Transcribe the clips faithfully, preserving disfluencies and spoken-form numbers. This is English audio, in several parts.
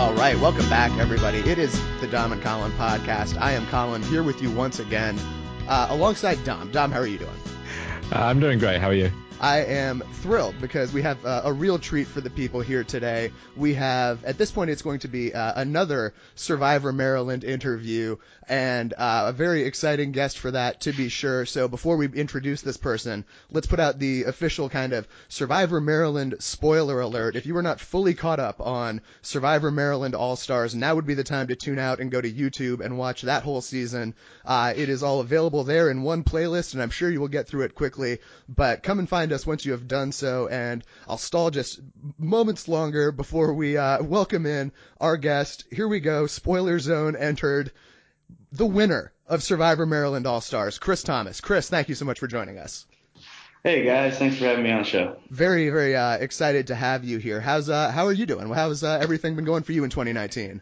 All right, welcome back, everybody. It is the Dom and Colin podcast. I am Colin, here with you once again, uh, alongside Dom. Dom, how are you doing? Uh, I'm doing great. How are you? I am thrilled because we have uh, a real treat for the people here today. We have, at this point, it's going to be uh, another Survivor Maryland interview, and uh, a very exciting guest for that, to be sure. So before we introduce this person, let's put out the official kind of Survivor Maryland spoiler alert. If you were not fully caught up on Survivor Maryland All-Stars, now would be the time to tune out and go to YouTube and watch that whole season. Uh, it is all available there in one playlist, and I'm sure you will get through it quickly, but come and find us once you have done so, and I'll stall just moments longer before we uh, welcome in our guest. Here we go. Spoiler zone entered. The winner of Survivor Maryland All-Stars, Chris Thomas. Chris, thank you so much for joining us. Hey guys, thanks for having me on the show. Very, very uh, excited to have you here. How's uh, how are you doing? How's uh, everything been going for you in twenty nineteen?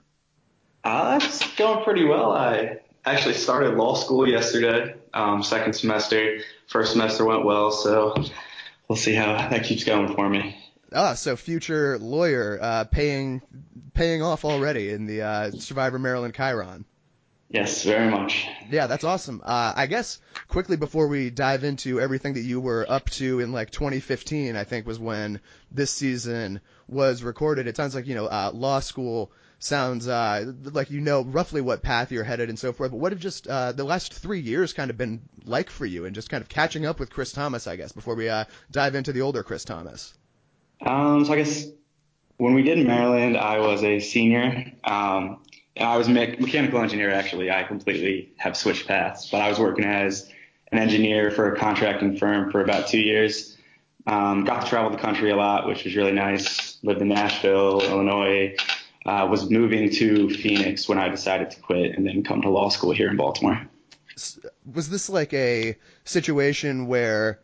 Uh, it's going pretty well. I actually started law school yesterday, um, second semester. First semester went well, so we'll see how that keeps going for me. Ah, so future lawyer, uh, paying paying off already in the uh, Survivor Maryland Chiron. Yes, very much. Yeah, that's awesome. Uh, I guess quickly before we dive into everything that you were up to in like twenty fifteen, I think was when this season was recorded. It sounds like, you know, uh, law school sounds uh, like you know roughly what path you're headed and so forth. But what have just uh, the last three years kind of been like for you, and just kind of catching up with Chris Thomas, I guess, before we uh, dive into the older Chris Thomas? Um, so I guess when we did Maryland, I was a senior. Um, I was a me- mechanical engineer, actually. I completely have switched paths, but I was working as an engineer for a contracting firm for about two years. Um, got to travel the country a lot, which was really nice. Lived in Nashville, Illinois. Uh, was moving to Phoenix when I decided to quit and then come to law school here in Baltimore. Was this like a situation where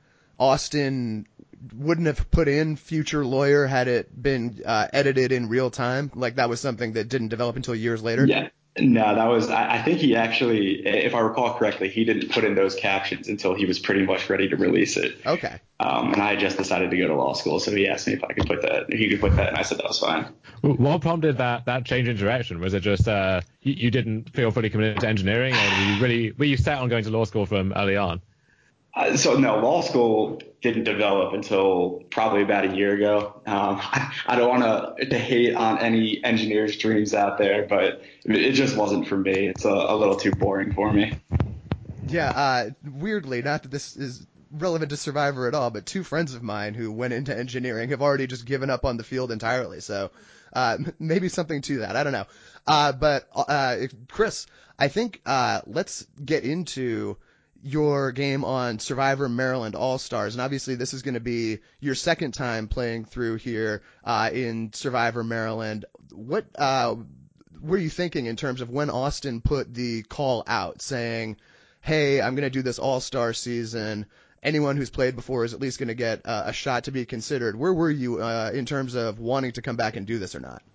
Austin wouldn't have put in future lawyer had it been uh, edited in real time? Like that was something that didn't develop until years later? Yeah. No, that was, I, I think he actually, if I recall correctly, he didn't put in those captions until he was pretty much ready to release it. Okay. Um, and I had just decided to go to law school, so he asked me if I could put that, if he could put that, and I said that was fine. What prompted that, that change in direction? Was it just uh, you, you didn't feel fully committed to engineering, or were you really were you set on going to law school from early on? Uh, so no, law school didn't develop until probably about a year ago. Um, I, I don't want to to hate on any engineers' dreams out there, but it just wasn't for me. It's a, a little too boring for me. Yeah, uh, weirdly, not that this is relevant to Survivor at all, but two friends of mine who went into engineering have already just given up on the field entirely. So uh, maybe something to that. I don't know. Uh, but uh, Chris, I think uh, let's get into your game on Survivor Maryland All-Stars. And obviously this is going to be your second time playing through here uh, in Survivor Maryland. What uh, were you thinking in terms of when Austin put the call out saying, hey, I'm going to do this All-Star season. Anyone who's played before is at least going to get uh, a shot to be considered. Where were you uh, in terms of wanting to come back and do this or not?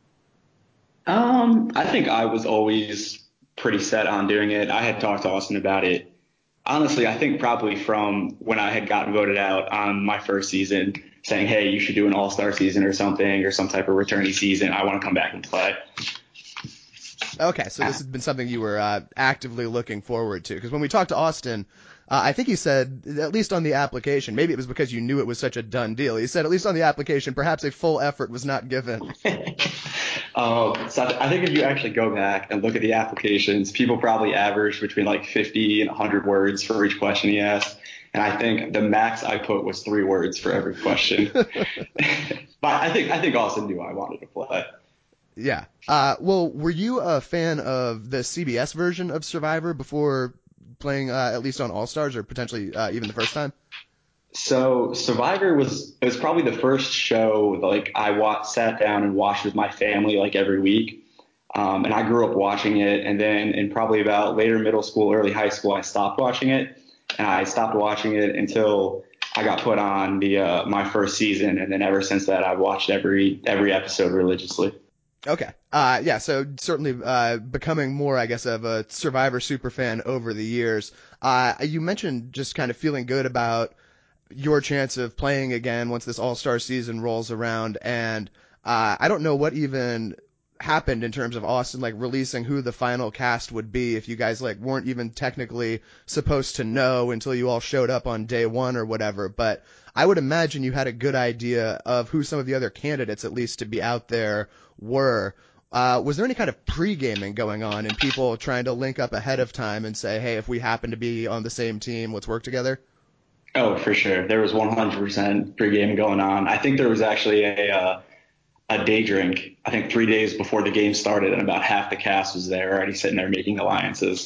Um, I think I was always pretty set on doing it. I had talked to Austin about it. Honestly, I think probably from when I had gotten voted out on my first season, saying, hey, you should do an all-star season or something, or some type of returnee season. I want to come back and play. Okay, so this has been something you were uh, actively looking forward to. Because when we talked to Austin, uh, I think he said, at least on the application, maybe it was because you knew it was such a done deal, he said at least on the application, perhaps a full effort was not given. um, so I think if you actually go back and look at the applications, people probably average between like fifty and one hundred words for each question he asked. And I think the max I put was three words for every question. But I think I think Austin knew I wanted to play. Yeah. Uh, well, were you a fan of the C B S version of Survivor before playing uh, at least on All-Stars, or potentially uh, even the first time? So Survivor was it was probably the first show like I watched, sat down and watched with my family like every week. Um, and I grew up watching it. And then in probably about later middle school, early high school, I stopped watching it. And I stopped watching it until I got put on the uh, my first season. And then ever since that, I've watched every every episode religiously. Okay. Uh, yeah, so certainly uh, becoming more, I guess, of a Survivor superfan over the years. Uh, you mentioned just kind of feeling good about your chance of playing again once this All-Star season rolls around, and uh, I don't know what even happened in terms of Austin like releasing who the final cast would be if you guys like weren't even technically supposed to know until you all showed up on day one or whatever. But I would imagine you had a good idea of who some of the other candidates, at least to be out there, were. Uh, was there any kind of pre-gaming going on and people trying to link up ahead of time and say, hey, if we happen to be on the same team, let's work together? Oh, for sure. There was one hundred percent pre-game going on. I think there was actually a uh, a day drink, I think three days before the game started, and about half the cast was there already sitting there making alliances.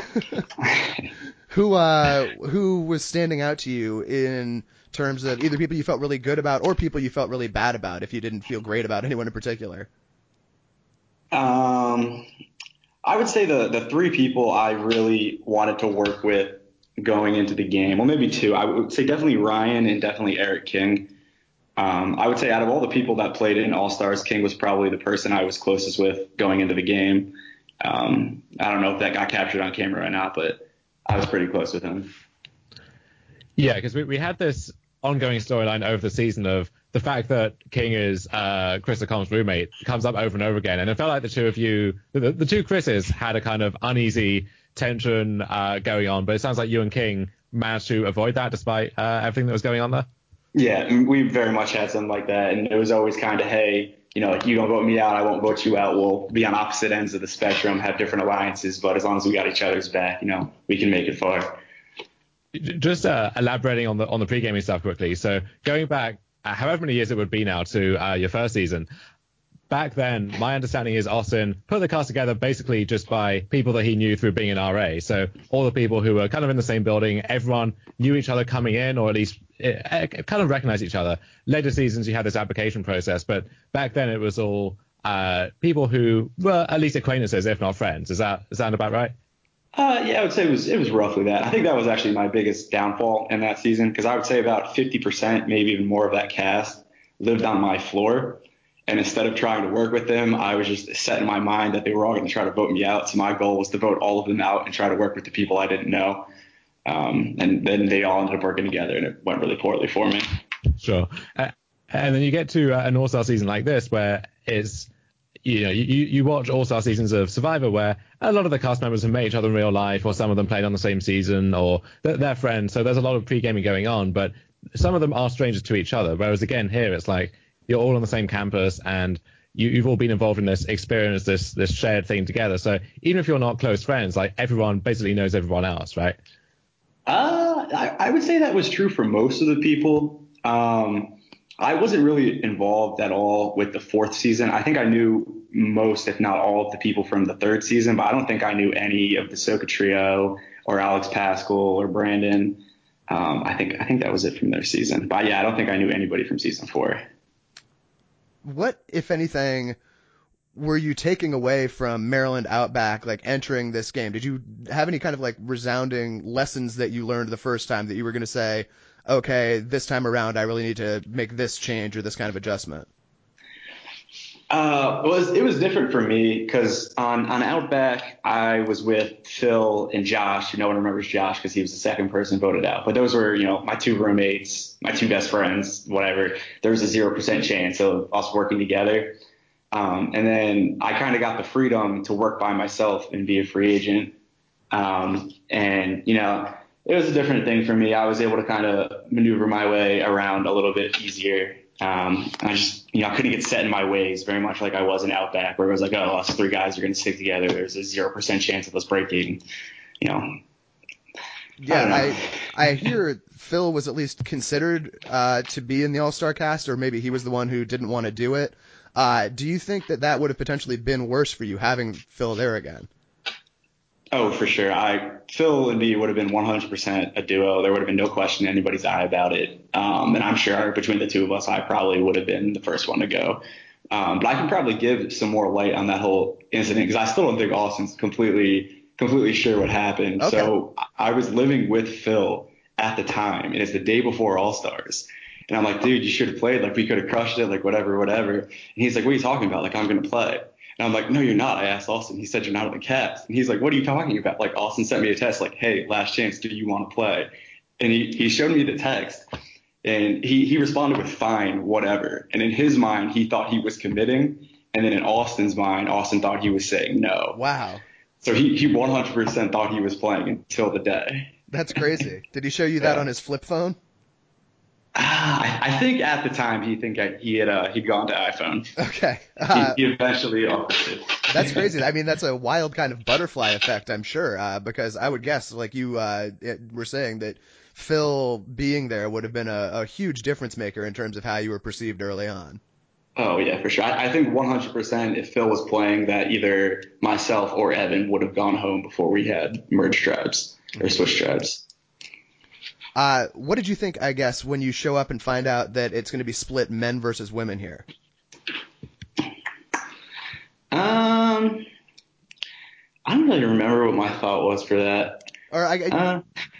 Who uh, who was standing out to you in terms of either people you felt really good about or people you felt really bad about if you didn't feel great about anyone in particular? Um, I would say the, the three people I really wanted to work with going into the game, well, maybe two. I would say definitely Ryan and definitely Eric King. Um, I would say out of all the people that played in All-Stars, King was probably the person I was closest with going into the game. Um, I don't know if that got captured on camera or not, but I was pretty close with him. Yeah, because we, we had this ongoing storyline over the season of the fact that King is uh, Chris Lacomb's roommate comes up over and over again. And it felt like the two of you, the, the two Chris's, had a kind of uneasy tension uh, going on. But it sounds like you and King managed to avoid that despite uh, everything that was going on there. Yeah, we very much had something like that. And it was always kind of, hey, you know, like you don't vote me out, I won't vote you out. We'll be on opposite ends of the spectrum, have different alliances. But as long as we got each other's back, you know, we can make it far. Just uh, elaborating on the on the pre-gaming stuff quickly. So going back, uh, however many years it would be now to uh, your first season, back then, my understanding is Austin put the cast together basically just by people that he knew through being an R A. So all the people who were kind of in the same building, everyone knew each other coming in, or at least uh, kind of recognized each other. Later seasons, you had this application process, but back then it was all uh, people who were at least acquaintances, if not friends. Is that, does that sound about right? Uh, yeah, I would say it was it was roughly that. I think that was actually my biggest downfall in that season because I would say about fifty percent, maybe even more of that cast lived on my floor. And instead of trying to work with them, I was just set in my mind that they were all going to try to vote me out. So my goal was to vote all of them out and try to work with the people I didn't know. Um, and then they all ended up working together, and it went really poorly for me. Sure. Uh, and then you get to uh, an All-Star season like this where it's, you know, you, you watch All-Star seasons of Survivor where a lot of the cast members have met each other in real life, or some of them played on the same season, or they're, they're friends. So there's a lot of pre-gaming going on, but some of them are strangers to each other. Whereas again, here it's like you're all on the same campus and you, you've all been involved in this experience, this this shared thing together. So even if you're not close friends, like everyone basically knows everyone else, right? Uh, I, I would say that was true for most of the people. Um, I wasn't really involved at all with the fourth season. I think I knew most, if not all, of the people from the third season, but I don't think I knew any of the Soka Trio or Alex Pascal or Brandon. Um, I think I think that was it from their season. But yeah, I don't think I knew anybody from season four. What, if anything, were you taking away from Maryland Outback, like entering this game? Did you have any kind of like resounding lessons that you learned the first time that you were going to say, okay, this time around, I really need to make this change or this kind of adjustment? Uh, it was it was different for me because on, on Outback, I was with Phil and Josh. No one remembers Josh because he was the second person voted out. But those were, you know, my two roommates, my two best friends, whatever. There was a zero percent chance of us working together. Um, and then I kind of got the freedom to work by myself and be a free agent. Um, and, you know, it was a different thing for me. I was able to kind of maneuver my way around a little bit easier. Um, I just, you know, I couldn't get set in my ways very much like I was in Outback, where it was like, oh, us three guys are going to stick together. There's a zero percent chance of us breaking, you know. Yeah, I, I I hear Phil was at least considered uh, to be in the All-Star cast, or maybe he was the one who didn't want to do it. Uh, do you think that that would have potentially been worse for you having Phil there again? Oh, for sure. I Phil and me would have been one hundred percent a duo. There would have been no question in anybody's eye about it. Um, and I'm sure between the two of us, I probably would have been the first one to go. Um, but I can probably give some more light on that whole incident because I still don't think Austin's completely, completely sure what happened. Okay. So I was living with Phil at the time, and it's the day before All-Stars. And I'm like, dude, you should have played. Like, we could have crushed it, like, whatever, whatever. And he's like, what are you talking about? Like, I'm going to play. And I'm like, no, you're not. I asked Austin. He said, you're not on the cast. And he's like, what are you talking about? Like, Austin sent me a text like, hey, last chance, do you want to play? And he, he showed me the text. And he, he responded with fine, whatever. And in his mind, he thought he was committing. And then in Austin's mind, Austin thought he was saying no. Wow. So he, he one hundred percent thought he was playing until the day. That's crazy. Did he show you that Yeah. on his flip phone? Ah, I, I think at the time he think I, he had uh, he'd gone to iPhone. Okay. Uh, he, he eventually offered it. That's crazy. I mean, that's a wild kind of butterfly effect, I'm sure, uh, because I would guess, like you uh, it, were saying, that Phil being there would have been a, a huge difference maker in terms of how you were perceived early on. Oh, yeah, for sure. I, I think one hundred percent if Phil was playing, that either myself or Evan would have gone home before we had merged tribes or switched tribes. Uh, what did you think, I guess, when you show up and find out that it's going to be split men versus women here? Um, I don't really remember what my thought was for that. Or I, I, Uh,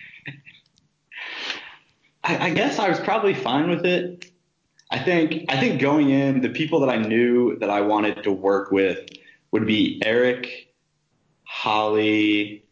I, I guess I was probably fine with it. I think I think going in, the people that I knew that I wanted to work with would be Eric, Holly,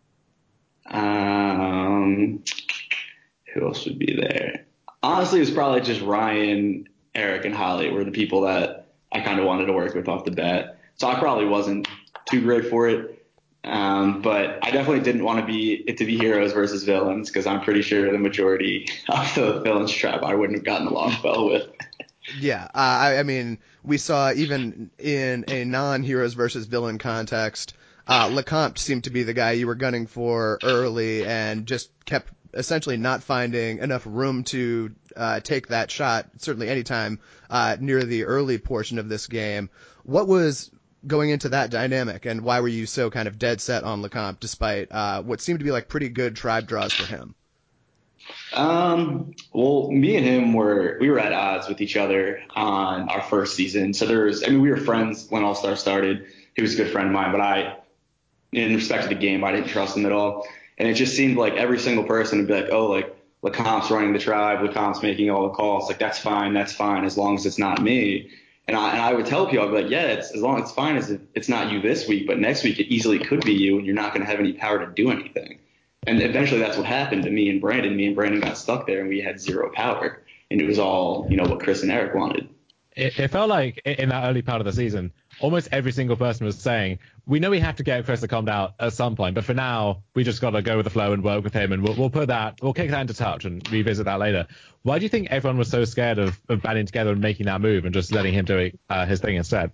um, who else would be there? Honestly, it was probably just Ryan, Eric, and Holly were the people that I kind of wanted to work with off the bat. So I probably wasn't too great for it. Um, but I definitely didn't want to be it to be heroes versus villains, because I'm pretty sure the majority of the villains tribe I wouldn't have gotten along well with. Yeah, uh, I, I mean, we saw even in a non-heroes versus villain context, uh, LeCompte seemed to be the guy you were gunning for early and just kept essentially not finding enough room to uh, take that shot, certainly anytime uh, near the early portion of this game. What was going into that dynamic, and why were you so kind of dead set on LeCompte despite uh, what seemed to be like pretty good tribe draws for him? Um, well, me and him were, we were at odds with each other on our first season. So there was, I mean, we were friends when All Star started. He was a good friend of mine, but I, in respect to the game, I didn't trust him at all. And it just seemed like every single person would be like, oh, like LeCompte's running the tribe, LeCompte's making all the calls. Like, that's fine. That's fine. As long as it's not me. And I, and I would tell people, I'd be like, yeah, it's, as long as it's fine as it, it's not you this week, but next week it easily could be you, and you're not going to have any power to do anything. And eventually that's what happened to me and Brandon. Me and Brandon got stuck there, and we had zero power. And it was all, you know, what Chris and Eric wanted. It, it felt like in that early part of the season, almost every single person was saying, we know we have to get Chris to calm down at some point, but for now, we just got to go with the flow and work with him, and we'll, we'll put that, we'll kick that into touch and revisit that later. Why do you think everyone was so scared of, of banding together and making that move and just letting him do uh, his thing instead?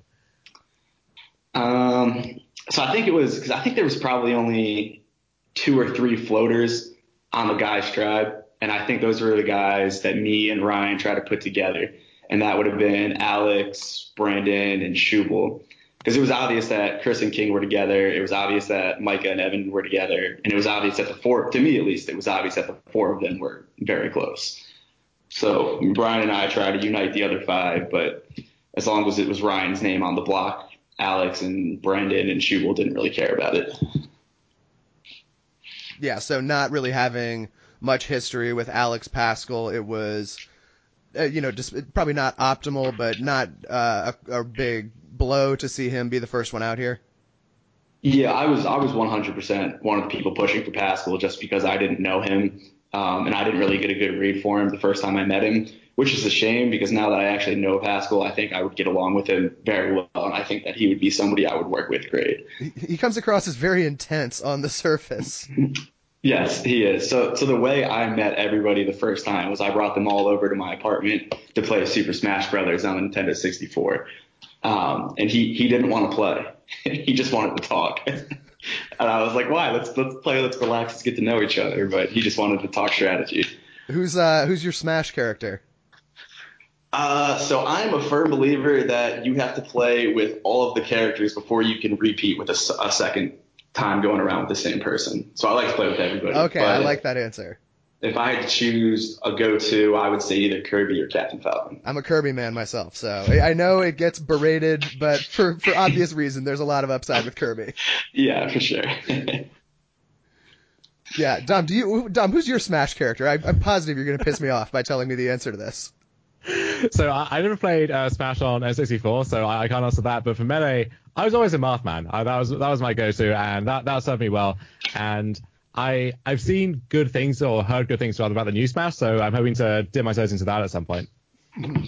Um, so I think it was, because I think there was probably only two or three floaters on the guys' tribe, and I think those were the guys that me and Ryan tried to put together. And that would have been Alex, Brandon, and Schubel. Because it was obvious that Chris and King were together. It was obvious that Micah and Evan were together. And it was obvious that the four, to me at least, it was obvious that the four of them were very close. So Brian and I tried to unite the other five, but as long as it was Ryan's name on the block, Alex and Brandon and Schubel didn't really care about it. Yeah, so not really having much history with Alex Pascal, it was... Uh, you know, just probably not optimal, but not uh, a, a big blow to see him be the first one out here. Yeah, I was I was one hundred percent one of the people pushing for Pascal just because I didn't know him, um, and I didn't really get a good read for him the first time I met him, which is a shame because now that I actually know Pascal, I think I would get along with him very well, and I think that he would be somebody I would work with great. He, he comes across as very intense on the surface. Yes, he is. So so the way I met everybody the first time was I brought them all over to my apartment to play Super Smash Brothers on the Nintendo sixty-four. Um, and he, he didn't want to play. He just wanted to talk. And I was like, why? Let's let's play, let's relax, let's get to know each other. But he just wanted to talk strategy. Who's uh who's your Smash character? Uh, so I'm a firm believer that you have to play with all of the characters before you can repeat with a, a second time going around with the same person. So I like to play with everybody. Okay, but I like that answer. If I had to choose a go-to, I would say either Kirby or Captain Falcon. I'm a Kirby man myself, so I know it gets berated, but for, for obvious reason, there's a lot of upside with Kirby. Yeah, for sure. Yeah, Dom, do you Dom, who's your Smash character? I, I'm positive you're going to piss me off by telling me the answer to this. So I, I never played uh, Smash on N sixty-four, so I, I can't answer that. But for Melee, I was always a Mothman. I, that was that was my go-to, and that that served me well. And I I've seen good things or heard good things rather about the new Smash, so I'm hoping to dip my toes into that at some point.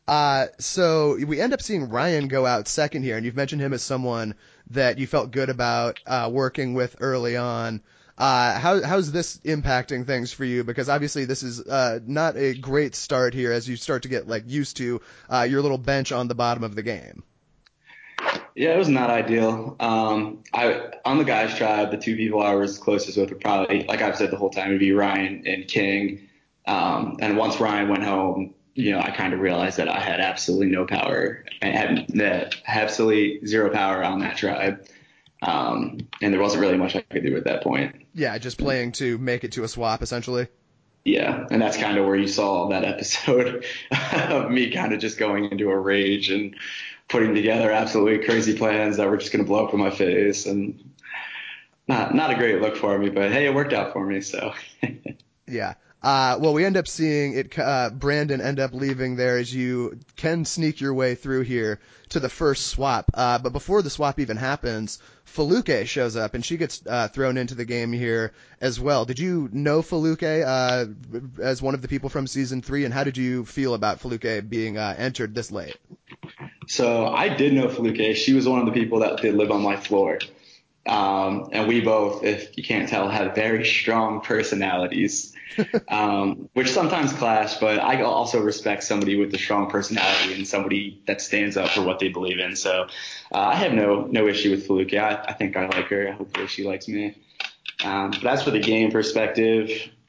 Uh, so we end up seeing Ryan go out second here, and you've mentioned him as someone that you felt good about uh, working with early on. Uh, how, how's this impacting things for you? Because obviously this is uh, not a great start here as you start to get like used to uh, your little bench on the bottom of the game. Yeah, it was not ideal. Um, I on the guys' tribe, the two people I was closest with were probably, like I've said the whole time, would be Ryan and King. Um, and once Ryan went home, you know, I kind of realized that I had absolutely no power and had absolutely zero power on that tribe. Um, and there wasn't really much I could do at that point. Yeah, just playing to make it to a swap, essentially. Yeah, and that's kind of where you saw that episode of me kind of just going into a rage and putting together absolutely crazy plans that were just going to blow up in my face. And not not a great look for me, but hey, it worked out for me, so. Yeah. Uh, well, we end up seeing it. Uh, Brandon end up leaving there as you can sneak your way through here to the first swap. Uh, but before the swap even happens, Feluke shows up and she gets uh, thrown into the game here as well. Did you know Feluke uh, as one of the people from season three, and how did you feel about Feluke being uh, entered this late? So I did know Feluke. She was one of the people that did live on my floor. Um, and we both, if you can't tell, have very strong personalities, um, which sometimes clash, but I also respect somebody with a strong personality and somebody that stands up for what they believe in. So uh, I have no no issue with Feluke. I, I think I like her. Hopefully she likes me. Um, but as for the game perspective,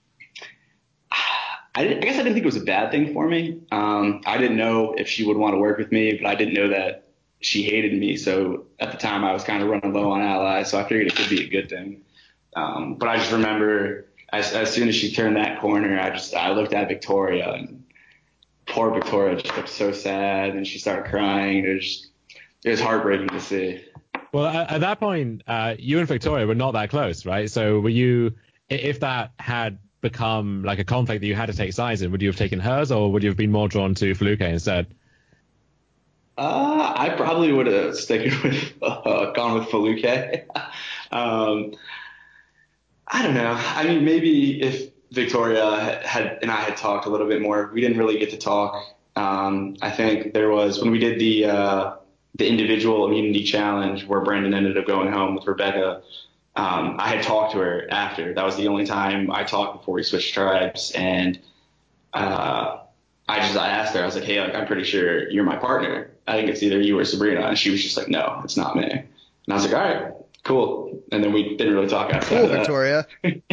I, I guess I didn't think it was a bad thing for me. Um, I didn't know if she would want to work with me, but I didn't know that she hated me. So at the time I was kind of running low on allies. So I figured it could be a good thing. Um, but I just remember as, as soon as she turned that corner, I just, I looked at Victoria, and poor Victoria just looked so sad, and she started crying. It was, just, it was heartbreaking to see. Well, at, at that point, uh, you and Victoria were not that close, right? So were you, if that had become like a conflict that you had to take sides in, would you have taken hers, or would you have been more drawn to Feluke instead? Uh, I probably would have sticking with, uh, gone with Feluke. um, I don't know. I mean, maybe if Victoria had and I had talked a little bit more, we didn't really get to talk. Um, I think there was when we did the uh, the individual immunity challenge where Brandon ended up going home with Rebecca. Um, I had talked to her after. That was the only time I talked before we switched tribes, and uh, I just I asked her. I was like, "Hey, like I'm pretty sure you're my partner. I think it's either you or Sabrina." And she was just like, "No, it's not me." And I was like, "All right, cool." And then we didn't really talk after cool, that. Victoria.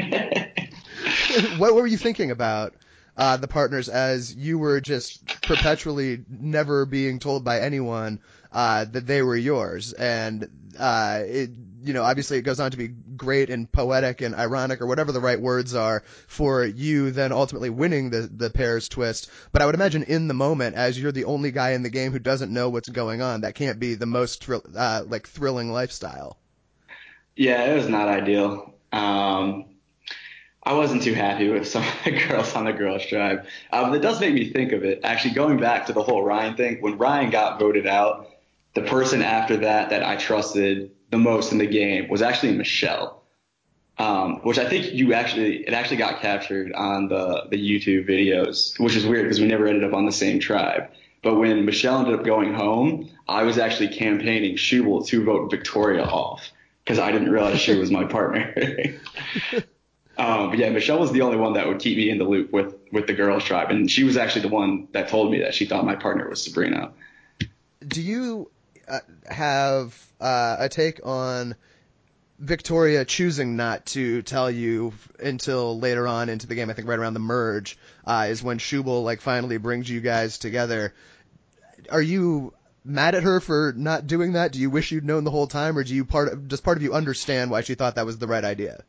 What were you thinking about uh, the partners as you were just perpetually never being told by anyone uh, that they were yours? And uh, it, you know, obviously it goes on to be great and poetic and ironic, or whatever the right words are, for you then ultimately winning the the pairs twist. But I would imagine in the moment, as you're the only guy in the game who doesn't know what's going on, that can't be the most thrill, uh, like thrilling lifestyle. Yeah, it was not ideal. Um, I wasn't too happy with some of the girls on the girls' tribe. Um, it does make me think of it. Actually, going back to the whole Ryan thing, when Ryan got voted out, the person after that that I trusted the most in the game was actually Michelle, um, which I think you actually it actually got captured on the the YouTube videos, which is weird because we never ended up on the same tribe. But when Michelle ended up going home, I was actually campaigning Schubel to vote Victoria off because I didn't realize she was my partner. Um, but yeah, Michelle was the only one that would keep me in the loop with, with the girls' tribe. And she was actually the one that told me that she thought my partner was Sabrina. Do you uh, have uh, a take on Victoria choosing not to tell you until later on into the game? I think right around the merge uh, is when Schubel like finally brings you guys together. Are you mad at her for not doing that? Do you wish you'd known the whole time, or do you part of, does part of you understand why she thought that was the right idea?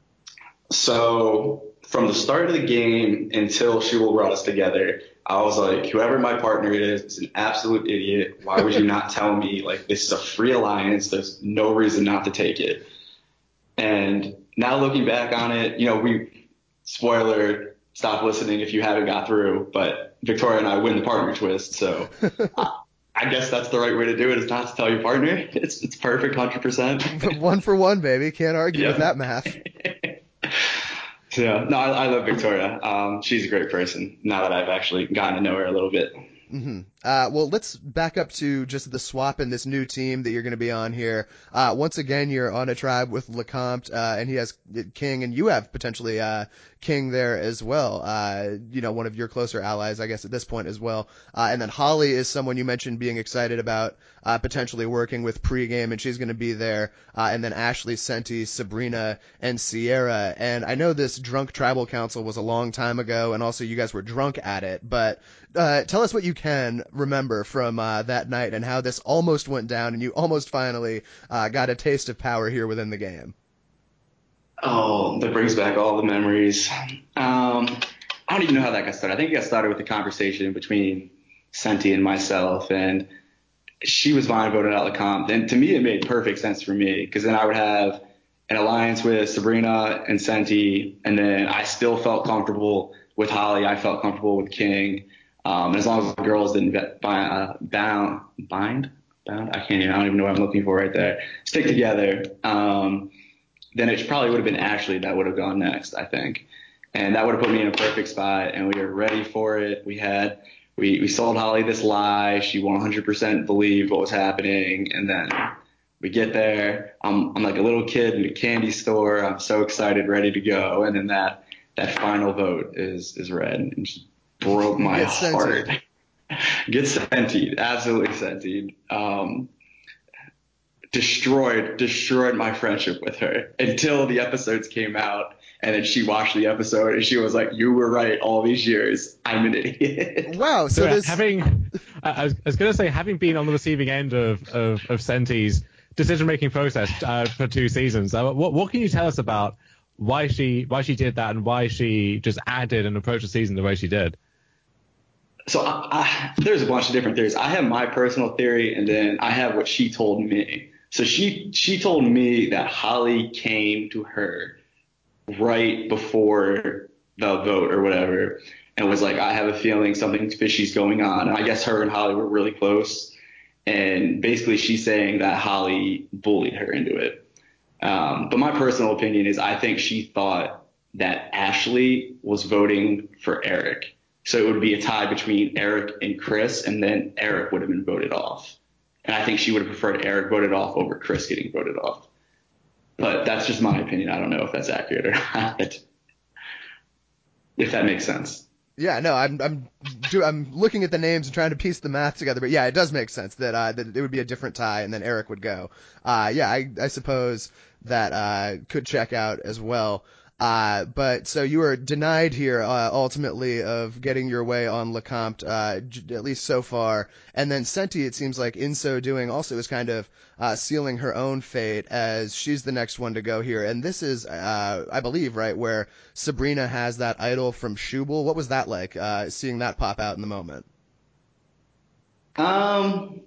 So from the start of the game until Schubel brought us together, I was like, whoever my partner is is an absolute idiot. Why would you not tell me? Like, this is a free alliance. There's no reason not to take it. And now looking back on it, you know, we, spoiler, stop listening if you haven't got through, but Victoria and I win the partner twist. So I, I guess that's the right way to do it, is not to tell your partner. It's, it's perfect, one hundred percent. One for one, baby. Can't argue Yeah. with that math. Yeah, no, I, I love Victoria. Um, she's a great person now that I've actually gotten to know her a little bit. Mm-hmm. Uh, well, let's back up to just the swap and this new team that you're going to be on here. Uh, once again, you're on a tribe with LeCompte, uh, and he has King, and you have potentially, uh, King there as well. Uh, you know, one of your closer allies, I guess, at this point as well. Uh, and then Holly is someone you mentioned being excited about, uh, potentially working with pregame, and she's going to be there. Uh, and then Ashley, Senti, Sabrina, and Sierra. And I know this drunk tribal council was a long time ago, and also you guys were drunk at it, but, uh, tell us what you can remember from uh, that night and how this almost went down and you almost finally uh, got a taste of power here within the game. Oh, that brings back all the memories. Um, I don't even know how that got started. I think it got started with a conversation between Senti and myself, and she was fine voting out LeCompte. And to me, it made perfect sense for me, because then I would have an alliance with Sabrina and Senti, and then I still felt comfortable with Holly. I felt comfortable with King. Um, and as long as the girls didn't bind, uh, bound, bind, bound, I can't even, I don't even know what I'm looking for right there, stick together, um, then it probably would have been Ashley that would have gone next, I think. And that would have put me in a perfect spot, and we were ready for it. We had, we, we sold Holly this lie. She one hundred percent believed what was happening. And then we get there. I'm, I'm like a little kid in a candy store. I'm so excited, ready to go. And then that, that final vote is, is red. And just broke my Get heart. scented. Get scented. Absolutely scented. Um, destroyed, destroyed my friendship with her until the episodes came out. And then she watched the episode and she was like, you were right all these years. I'm an idiot. Wow. So, So this, having, I was, I was going to say, having been on the receiving end of, of, of Senti's decision-making process uh, for two seasons, uh, what, what can you tell us about why she, why she did that and why she just acted and approached the season the way she did? So I, I, there's a bunch of different theories. I have my personal theory, and then I have what she told me. So she she told me that Holly came to her right before the vote or whatever, and was like, I have a feeling something fishy's going on. And I guess her and Holly were really close. And basically she's saying that Holly bullied her into it. Um, but my personal opinion is I think she thought that Ashley was voting for Eric. So it would be a tie between Eric and Chris, and then Eric would have been voted off. And I think she would have preferred Eric voted off over Chris getting voted off. But that's just my opinion. I don't know if that's accurate or not. If that makes sense. yeah, no, I'm I'm do, I'm looking at the names and trying to piece the math together, but yeah, it does make sense that uh, that it would be a different tie and then Eric would go. Uh, yeah, I, I suppose that uh, could check out as well. Uh, but so you were denied here, uh, ultimately of getting your way on LeCompte, uh, j- at least so far. And then Senti, it seems like in so doing also is kind of, uh, sealing her own fate as she's the next one to go here. And this is, uh, I believe, right, where Sabrina has that idol from Schubel. What was that like, uh, seeing that pop out in the moment? Um,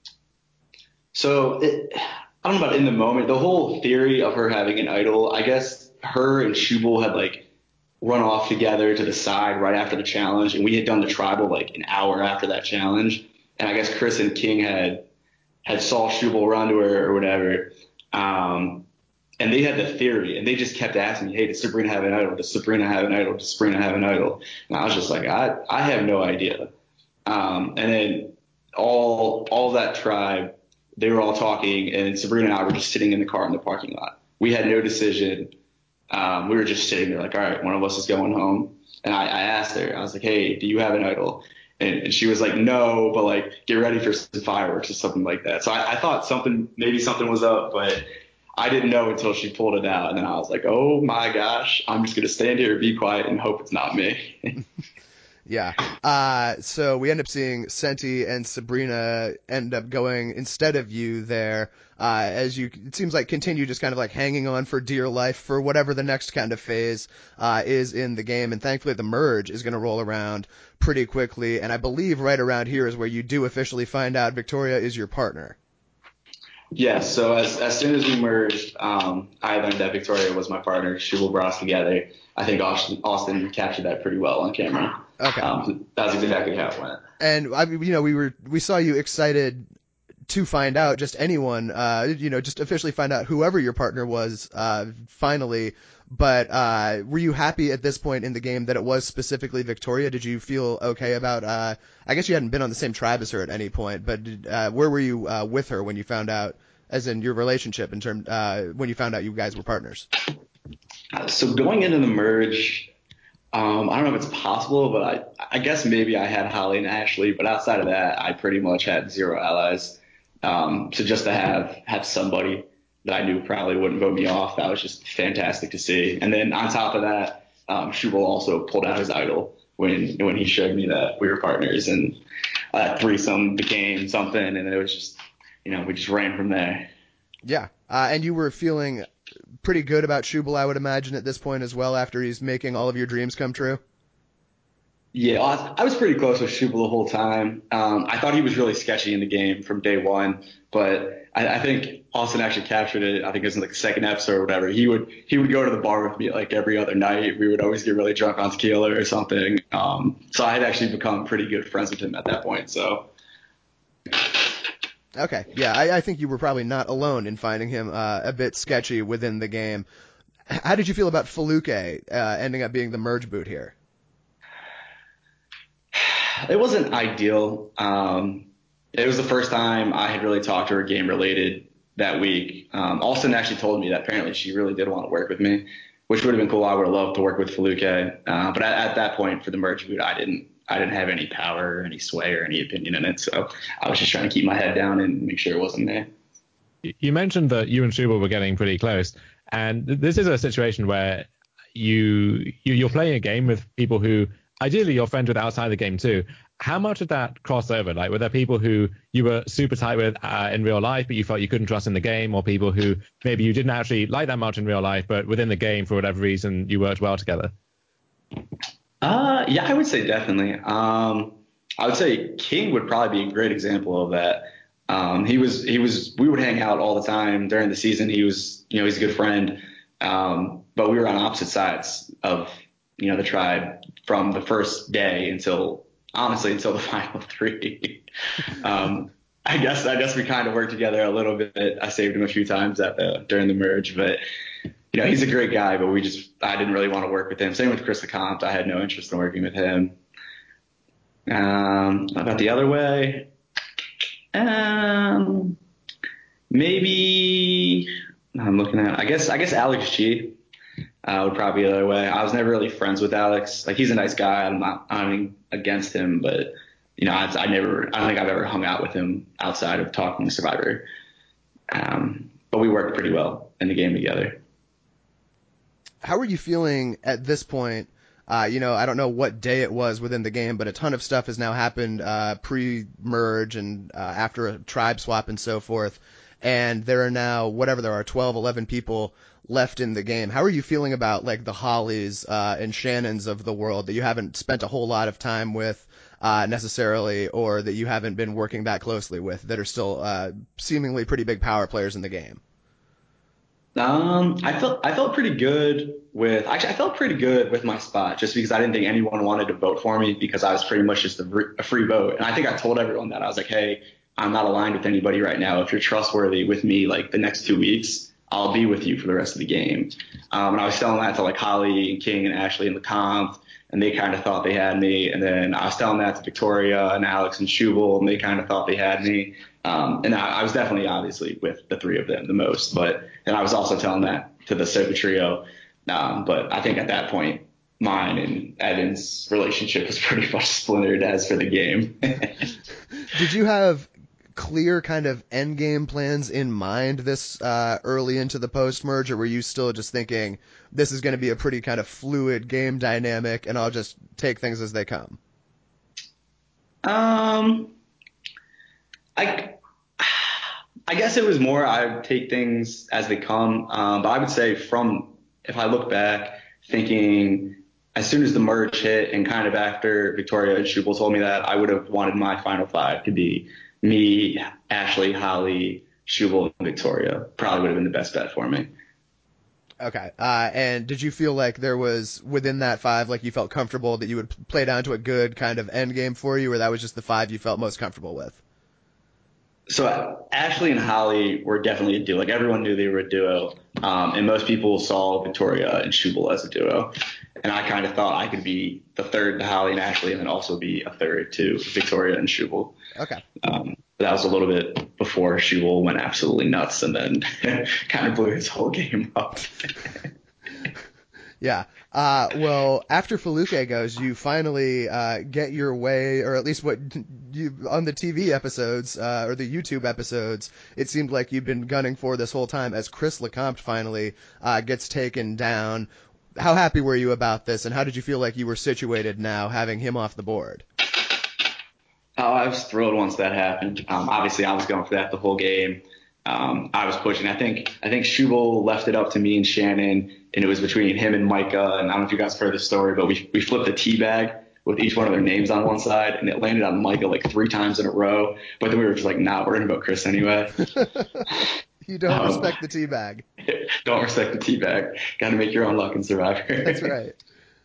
so it, I don't know about in the moment, the whole theory of her having an idol, I guess her and Schubel had like run off together to the side right after the challenge, and we had done the tribal like an hour after that challenge. And I guess Chris and King had had saw Schubel run to her or whatever. Um, and they had the theory, and they just kept asking me, hey, does Sabrina have an idol? Does Sabrina have an idol? Does Sabrina have an idol? And I was just like, I I have no idea. Um, and then all all that tribe, they were all talking, and Sabrina and I were just sitting in the car in the parking lot. We had no decision. Um, we were just sitting there like, all right, one of us is going home. And I, I asked her, I was like, hey, do you have an idol? And, and she was like, no, but like, get ready for some fireworks or something like that. So I, I thought something, maybe something was up, but I didn't know until she pulled it out. And then I was like, oh my gosh, I'm just going to stand here, be quiet, and hope it's not me. Yeah. Uh, so we end up seeing Senti and Sabrina end up going instead of you there, uh, as you, it seems like continue just kind of like hanging on for dear life for whatever the next kind of phase, uh, is in the game. And thankfully the merge is going to roll around pretty quickly. And I believe right around here is where you do officially find out Victoria is your partner. Yes. So as, as soon as we merged, um, I learned that Victoria was my partner. Schubel brought us together. I think Austin, Austin captured that pretty well on camera. Okay. Um, that's exactly how it went. And I, you know, we were, we saw you excited to find out just anyone, uh, you know, just officially find out whoever your partner was, uh, finally. But uh, were you happy at this point in the game that it was specifically Victoria? Did you feel okay about? Uh, I guess you hadn't been on the same tribe as her at any point, but did, uh, where were you uh, with her when you found out, as in your relationship, in term uh, when you found out you guys were partners? So going into the merge, um, I don't know if it's possible, but I, I guess maybe I had Holly and Ashley, but outside of that, I pretty much had zero allies. Um, so just to have have somebody that I knew probably wouldn't vote me off, that was just fantastic to see. And then on top of that, um, Shubal also pulled out his idol when when he showed me that we were partners, and that threesome became something, and it was just, you know, we just ran from there. Yeah, uh, and you were feeling pretty good about Shubal, I would imagine, at this point as well, after he's making all of your dreams come true. Yeah, I was pretty close with Shubal the whole time. Um, I thought he was really sketchy in the game from day one, but I, I think Austin actually captured it. I think it was in like the second episode or whatever. He would he would go to the bar with me like every other night. We would always get really drunk on tequila or something. Um, so I had actually become pretty good friends with him at that point. So. Okay, yeah, I, I think you were probably not alone in finding him uh, a bit sketchy within the game. How did you feel about Feluke uh, ending up being the merge boot here? It wasn't ideal. Um, it was the first time I had really talked to her game related that week. Um, Austin actually told me that apparently she really did want to work with me, which would have been cool. I would have loved to work with Feluke. Uh, but at, at that point for the merge boot, I didn't, I didn't have any power, or any sway, or any opinion in it. So I was just trying to keep my head down and make sure it wasn't there. You mentioned that you and Shubal were getting pretty close, and this is a situation where you, you you're playing a game with people who ideally you're friends with outside the game too. How much of that crossover? Like, were there people who you were super tight with uh, in real life, but you felt you couldn't trust in the game, or people who maybe you didn't actually like that much in real life, but within the game, for whatever reason, you worked well together? Uh, yeah, I would say definitely. Um, I would say King would probably be a great example of that. Um, he was, he was, we would hang out all the time during the season. He was, you know, he's a good friend. Um, but we were on opposite sides of, you know, the tribe from the first day until, honestly, until the final three. um, I guess, I guess we kind of worked together a little bit. I saved him a few times at the, during the merge, but you know, he's a great guy, but we just, I didn't really want to work with him. Same with Chris LeCompte. I had no interest in working with him. Um, about the other way, um, maybe I'm looking at, I guess, I guess Alex G uh, would probably be the other way. I was never really friends with Alex. Like, he's a nice guy. I'm not, I'm against him, but you know, I, I never, I don't think I've ever hung out with him outside of talking Survivor. Um, but we worked pretty well in the game together. How are you feeling at this point? Uh, you know, I don't know what day it was within the game, but a ton of stuff has now happened uh, pre-merge and uh, after a tribe swap and so forth. And there are now, whatever there are, twelve, eleven people left in the game. How are you feeling about, like, the Hollies uh, and Shannons of the world that you haven't spent a whole lot of time with uh, necessarily, or that you haven't been working that closely with, that are still uh, seemingly pretty big power players in the game? Um, I felt I felt pretty good with actually I felt pretty good with my spot, just because I didn't think anyone wanted to vote for me, because I was pretty much just a, a free vote. And I think I told everyone that. I was like, hey, I'm not aligned with anybody right now. If you're trustworthy with me, like the next two weeks, I'll be with you for the rest of the game. Um, and I was telling that to like Holly and King and Ashley and LeCompte, and they kind of thought they had me. And then I was telling that to Victoria and Alex and Shubal, and they kind of thought they had me. Um, and I, I was definitely obviously with the three of them the most, but then I was also telling that to the Soka trio. Um, but I think at that point, mine and Evan's relationship was pretty much splintered as for the game. Did you have clear kind of end game plans in mind this uh, early into the post-merge, or were you still just thinking this is going to be a pretty kind of fluid game dynamic and I'll just take things as they come? Um, I, I guess it was more I would take things as they come. Um, but I would say from, if I look back, thinking as soon as the merge hit and kind of after Victoria and Shubal told me that, I would have wanted my final five to be me, Ashley, Holly, Shubal, and Victoria. Probably would have been the best bet for me. Okay. Uh, and did you feel like there was, within that five, like you felt comfortable that you would play down to a good kind of end game for you, or that was just the five you felt most comfortable with? So Ashley and Holly were definitely a duo. Like everyone knew they were a duo, um, and most people saw Victoria and Schubel as a duo. And I kind of thought I could be the third to Holly and Ashley, and then also be a third to Victoria and Schubel. Okay. Um, but that was a little bit before Schubel went absolutely nuts, and then kind of blew his whole game up. Yeah. Uh, well, after Feluke goes, you finally uh, get your way, or at least what you on the T V episodes uh, or the YouTube episodes, it seemed like you've been gunning for this whole time as Chris Lecomte finally uh, gets taken down. How happy were you about this, and how did you feel like you were situated now, having him off the board? Oh, I was thrilled once that happened. Um, obviously, I was going for that the whole game. Um, I was pushing. I think I think Schubel left it up to me and Shannon, and it was between him and Micah. And I don't know if you guys heard the story, but we we flipped the tea bag with each one of their names on one side, and it landed on Micah like three times in a row. But then we were just like, nah, we're gonna go Chris anyway. You don't um, respect the tea bag. Don't respect the tea bag. Got to make your own luck in Survivor. That's right.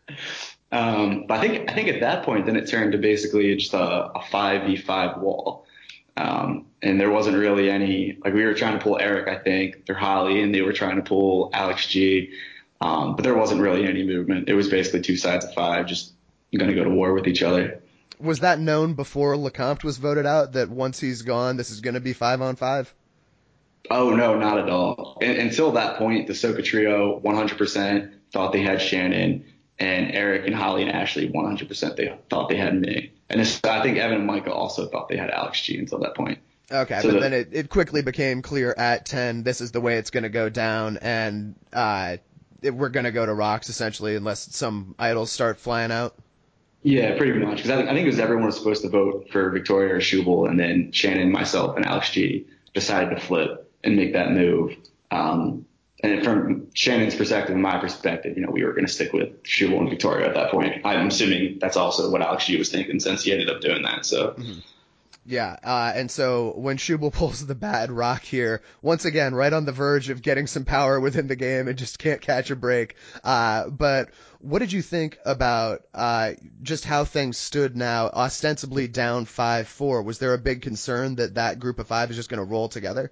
Um, but I think I think at that point, then it turned to basically just a five v five wall. Um, and there wasn't really any, like we were trying to pull Eric, I think, or Holly, and they were trying to pull Alex G. Um, but there wasn't really any movement. It was basically two sides of five, just going to go to war with each other. Was that known before Lecomte was voted out, that once he's gone, this is going to be five on five? Oh, no, not at all. And, until that point, the Soka trio one hundred percent thought they had Shannon, and Eric and Holly and Ashley one hundred percent they thought they had me. And this, I think Evan and Michael also thought they had Alex G until that point. Okay, so but the, then it, it quickly became clear at ten, this is the way it's going to go down, and uh, it, we're going to go to rocks, essentially, unless some idols start flying out. Yeah, pretty much. Because I think, I think it was everyone was supposed to vote for Victoria or Schubel, and then Shannon, myself, and Alex G decided to flip and make that move. Um, and from Shannon's perspective and my perspective, you know, we were going to stick with Schubel and Victoria at that point. I'm assuming that's also what Alex G was thinking, since he ended up doing that. So. Mm-hmm. Yeah, uh, and so when Schubel pulls the bad rock here, once again, right on the verge of getting some power within the game and just can't catch a break. Uh, but what did you think about uh, just how things stood now, ostensibly down five four? Was there a big concern that that group of five is just going to roll together?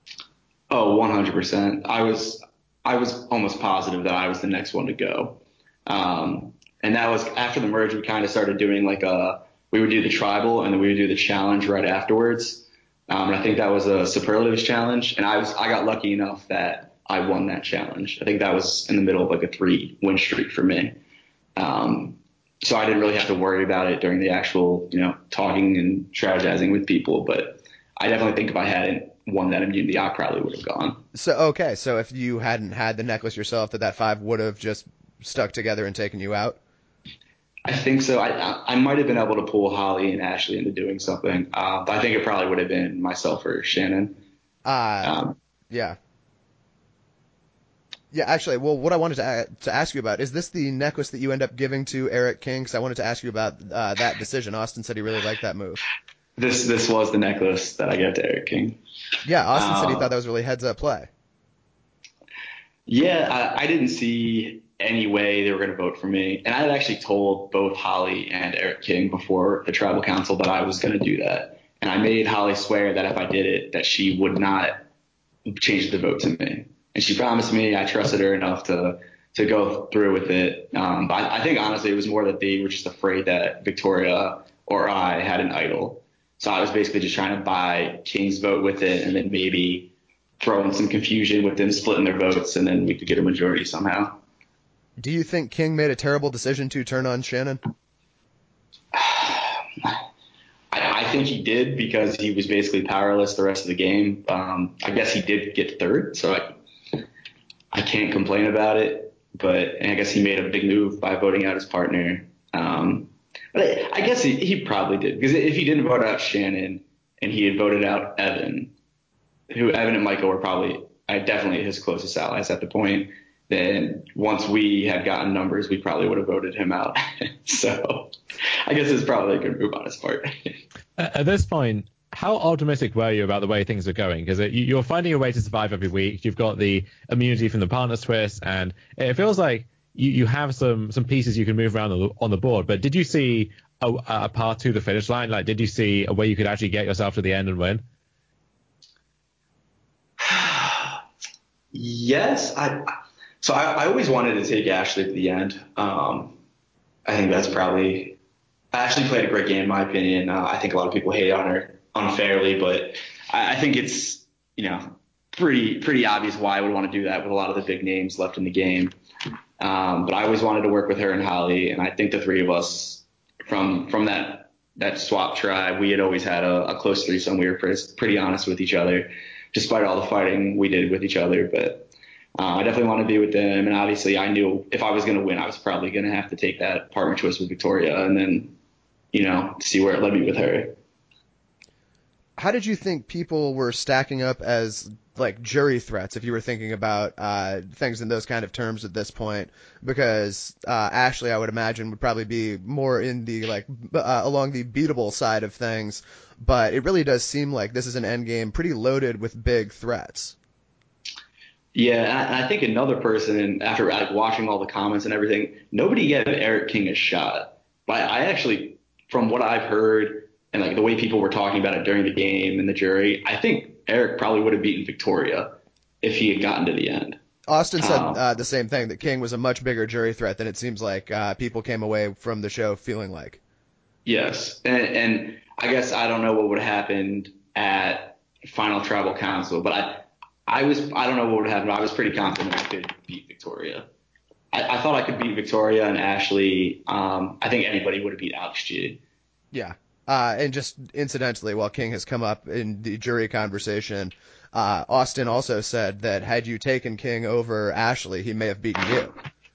Oh, one hundred percent. I was, I was almost positive that I was the next one to go. Um, and that was after the merge, we kind of started doing like a, we would do the tribal and then we would do the challenge right afterwards. Um, and I think that was a superlatives challenge. And I was, I got lucky enough that I won that challenge. I think that was in the middle of like a three win streak for me. Um, so I didn't really have to worry about it during the actual, you know, talking and strategizing with people. But I definitely think if I hadn't won that immunity, I probably would have gone. So, okay. So if you hadn't had the necklace yourself, that that five would have just stuck together and taken you out? I think so. I I might have been able to pull Holly and Ashley into doing something. Uh, but I think it probably would have been myself or Shannon. Uh, um, yeah. Yeah, actually, well, what I wanted to to ask you about, is this the necklace that you end up giving to Eric King? Because I wanted to ask you about uh, that decision. Austin said he really liked that move. This this was the necklace that I gave to Eric King. Yeah, Austin uh, said he thought that was really heads-up play. Yeah, I, I didn't see any way they were going to vote for me. And I had actually told both Holly and Eric King before the tribal council that I was going to do that. And I made Holly swear that if I did it, that she would not change the vote to me. And she promised me. I trusted her enough to to go through with it. Um, but I, I think, honestly, it was more that they were just afraid that Victoria or I had an idol. So I was basically just trying to buy King's vote with it, and then maybe throw in some confusion with them splitting their votes, and then we could get a majority somehow. Do you think King made a terrible decision to turn on Shannon? I, I think he did, because he was basically powerless the rest of the game. Um, I guess he did get third, so I, I can't complain about it. But I guess he made a big move by voting out his partner. Um, but I, I guess he, he probably did, because if he didn't vote out Shannon and he had voted out Evan, who Evan and Michael were probably I definitely his closest allies at the point, then once we had gotten numbers, we probably would have voted him out. So I guess it's probably a good move on his part. At this point, how optimistic were you about the way things are going? Because you're finding a way to survive every week. You've got the immunity from the partners twist, and it feels like you, you have some some pieces you can move around on the, on the board. But did you see a, a path to the finish line? Like, did you see a way you could actually get yourself to the end and win? Yes, I. So I, I always wanted to take Ashley at the end. Um, I think that's probably. Ashley played a great game, in my opinion. Uh, I think a lot of people hate on her unfairly, but I, I think it's you know pretty pretty obvious why I would want to do that with a lot of the big names left in the game. Um, but I always wanted to work with her and Holly, and I think the three of us from from that that swap tribe, we had always had a, a close threesome. We were pretty, pretty honest with each other, despite all the fighting we did with each other. But uh, I definitely want to be with them, and obviously I knew if I was going to win, I was probably going to have to take that partner twist with Victoria, and then you know see where it led me with her. How did you think people were stacking up as like jury threats if you were thinking about uh, things in those kind of terms at this point? Because uh, Ashley, I would imagine, would probably be more in the like uh, along the beatable side of things, but it really does seem like this is an endgame pretty loaded with big threats. Yeah, and I think another person, after like watching all the comments and everything, nobody gave Eric King a shot. But I actually, from what I've heard and like the way people were talking about it during the game and the jury, I think Eric probably would have beaten Victoria if he had gotten to the end. Austin said Um, uh, the same thing, that King was a much bigger jury threat than it seems like uh, people came away from the show feeling like. yes, and, and I guess I don't know what would have happened at Final Tribal Council, but I, I was I don't know what would have happened. I was pretty confident I could beat Victoria. I, I thought I could beat Victoria and Ashley. Um, I think anybody would have beat Alex G. Yeah. Uh, and just incidentally, while King has come up in the jury conversation, uh, Austin also said that had you taken King over Ashley, he may have beaten you.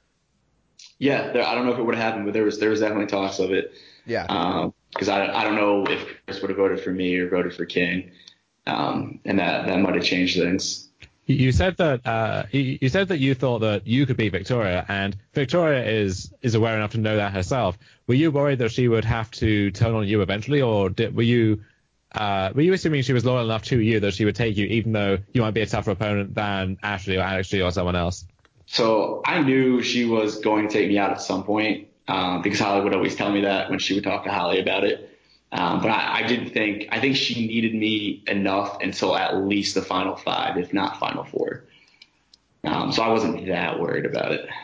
Yeah, there, I don't know if it would have happened, but there was there was definitely talks of it. Yeah. Because um, I I don't know if Chris would have voted for me or voted for King, um, and that that might have changed things. You said that uh, you said that you thought that you could beat Victoria, and Victoria is is aware enough to know that herself. Were you worried that she would have to turn on you eventually, or did, were you uh, were you assuming she was loyal enough to you that she would take you, even though you might be a tougher opponent than Ashley or Alex G or someone else? So I knew she was going to take me out at some point um, because Holly would always tell me that when she would talk to Holly about it. Um, but I, I didn't think, I think she needed me enough until at least the final five, if not final four. Um, so I wasn't that worried about it.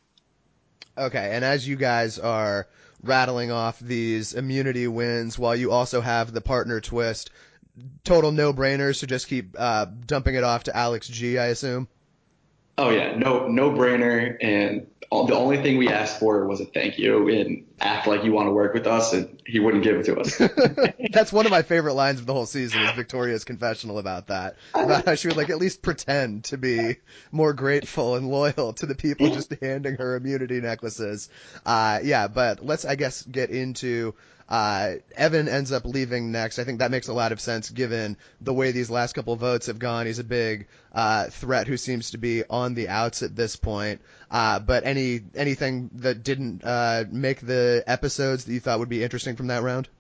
Okay, and as you guys are rattling off these immunity wins while you also have the partner twist, total no-brainers to just keep uh, dumping it off to Alex G, I assume? Oh yeah, no, no brainer. And all, the only thing we asked for was a thank you and act like you want to work with us, and he wouldn't give it to us. That's one of my favorite lines of the whole season is Victoria's confessional about that, about how she would like at least pretend to be more grateful and loyal to the people just handing her immunity necklaces. Uh, yeah, but let's, I guess, get into Uh, Evan ends up leaving next. I think that makes a lot of sense given the way these last couple votes have gone. He's a big uh, threat who seems to be on the outs at this point. Uh, but any anything that didn't uh, make the episodes that you thought would be interesting from that round?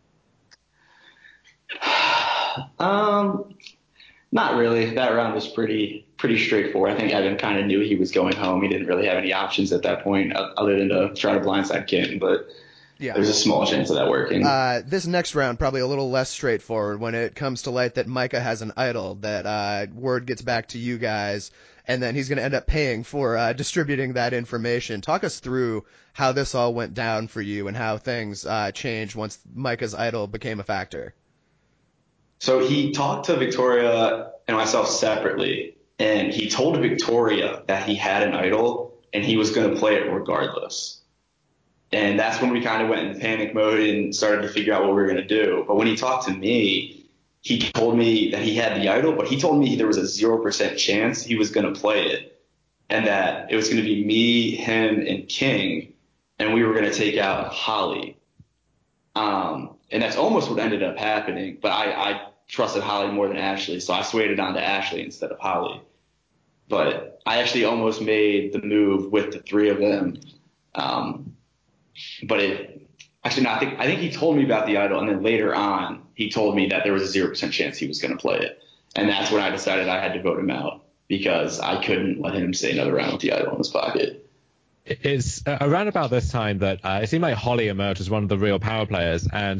Um, not really. That round was pretty pretty straightforward. I think Evan kind of knew he was going home. He didn't really have any options at that point other than to try to blindside King, but yeah, there's a small chance of that working. Uh, this next round probably a little less straightforward when it comes to light that Micah has an idol, that uh, word gets back to you guys, and then he's going to end up paying for uh, distributing that information. Talk us through how this all went down for you and how things uh, changed once Micah's idol became a factor. So he talked to Victoria and myself separately, and he told Victoria that he had an idol and he was going to play it regardless. And that's when we kind of went in panic mode and started to figure out what we were going to do. But when he talked to me, he told me that he had the idol, but he told me there was a zero percent chance he was going to play it and that it was going to be me, him, and King, and we were going to take out Holly. Um, and that's almost what ended up happening. But I, I trusted Holly more than Ashley, so I swayed it on to Ashley instead of Holly. But I actually almost made the move with the three of them. Um, But it actually, no, I think I think he told me about the idol, and then later on, he told me that there was a zero percent chance he was going to play it, and that's when I decided I had to vote him out because I couldn't let him stay another round with the idol in his pocket. It's around about this time that uh, it seemed like Holly emerged as one of the real power players, and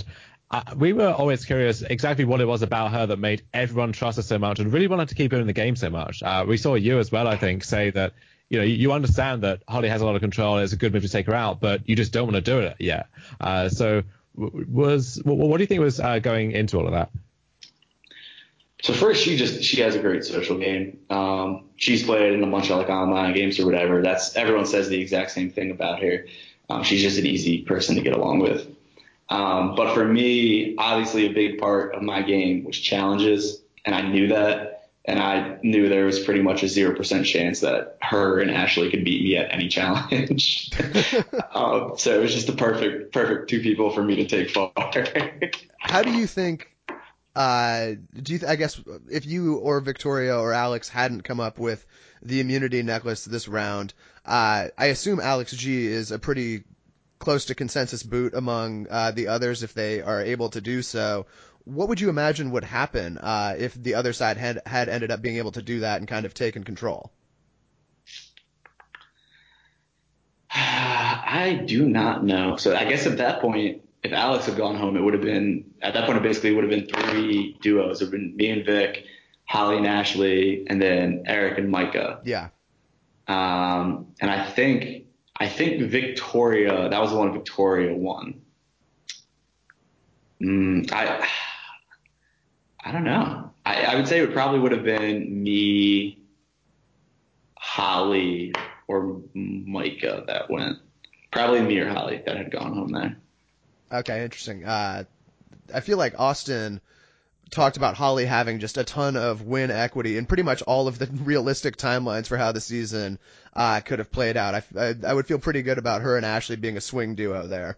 Uh, we were always curious exactly what it was about her that made everyone trust her so much and really wanted to keep her in the game so much. Uh, we saw you as well, I think, say that, you know, you understand that Holly has a lot of control. It's a good move to take her out, but you just don't want to do it yet. Uh, so was what, what do you think was uh, going into all of that? So first, she just she has a great social game. Um, she's played in a bunch of like online games or whatever. That's everyone says the exact same thing about her. Um, she's just an easy person to get along with. Um, but for me, obviously a big part of my game was challenges, and I knew that, and I knew there was pretty much a zero percent chance that her and Ashley could beat me at any challenge. um, so it was just the perfect, perfect two people for me to take far. How do you think? Uh, do you? Th- I guess if you or Victoria or Alex hadn't come up with the immunity necklace this round, uh, I assume Alex G is a pretty close to consensus boot among uh, the others if they are able to do so. What would you imagine would happen uh, if the other side had had ended up being able to do that and kind of taken control? I do not know. So I guess at that point, if Alex had gone home, it would have been, at that point, it basically would have been three duos. It would have been me and Vic, Holly and Ashley, and then Eric and Micah. Yeah. Um, and I think, I think Victoria, that was the one Victoria won. Mm, I, I don't know. I, I would say it probably would have been me, Holly, or Micah that went. Probably me or Holly that had gone home there. Okay, interesting. Uh, I feel like Austin talked about Holly having just a ton of win equity and pretty much all of the realistic timelines for how the season uh, could have played out. I, I, I would feel pretty good about her and Ashley being a swing duo there.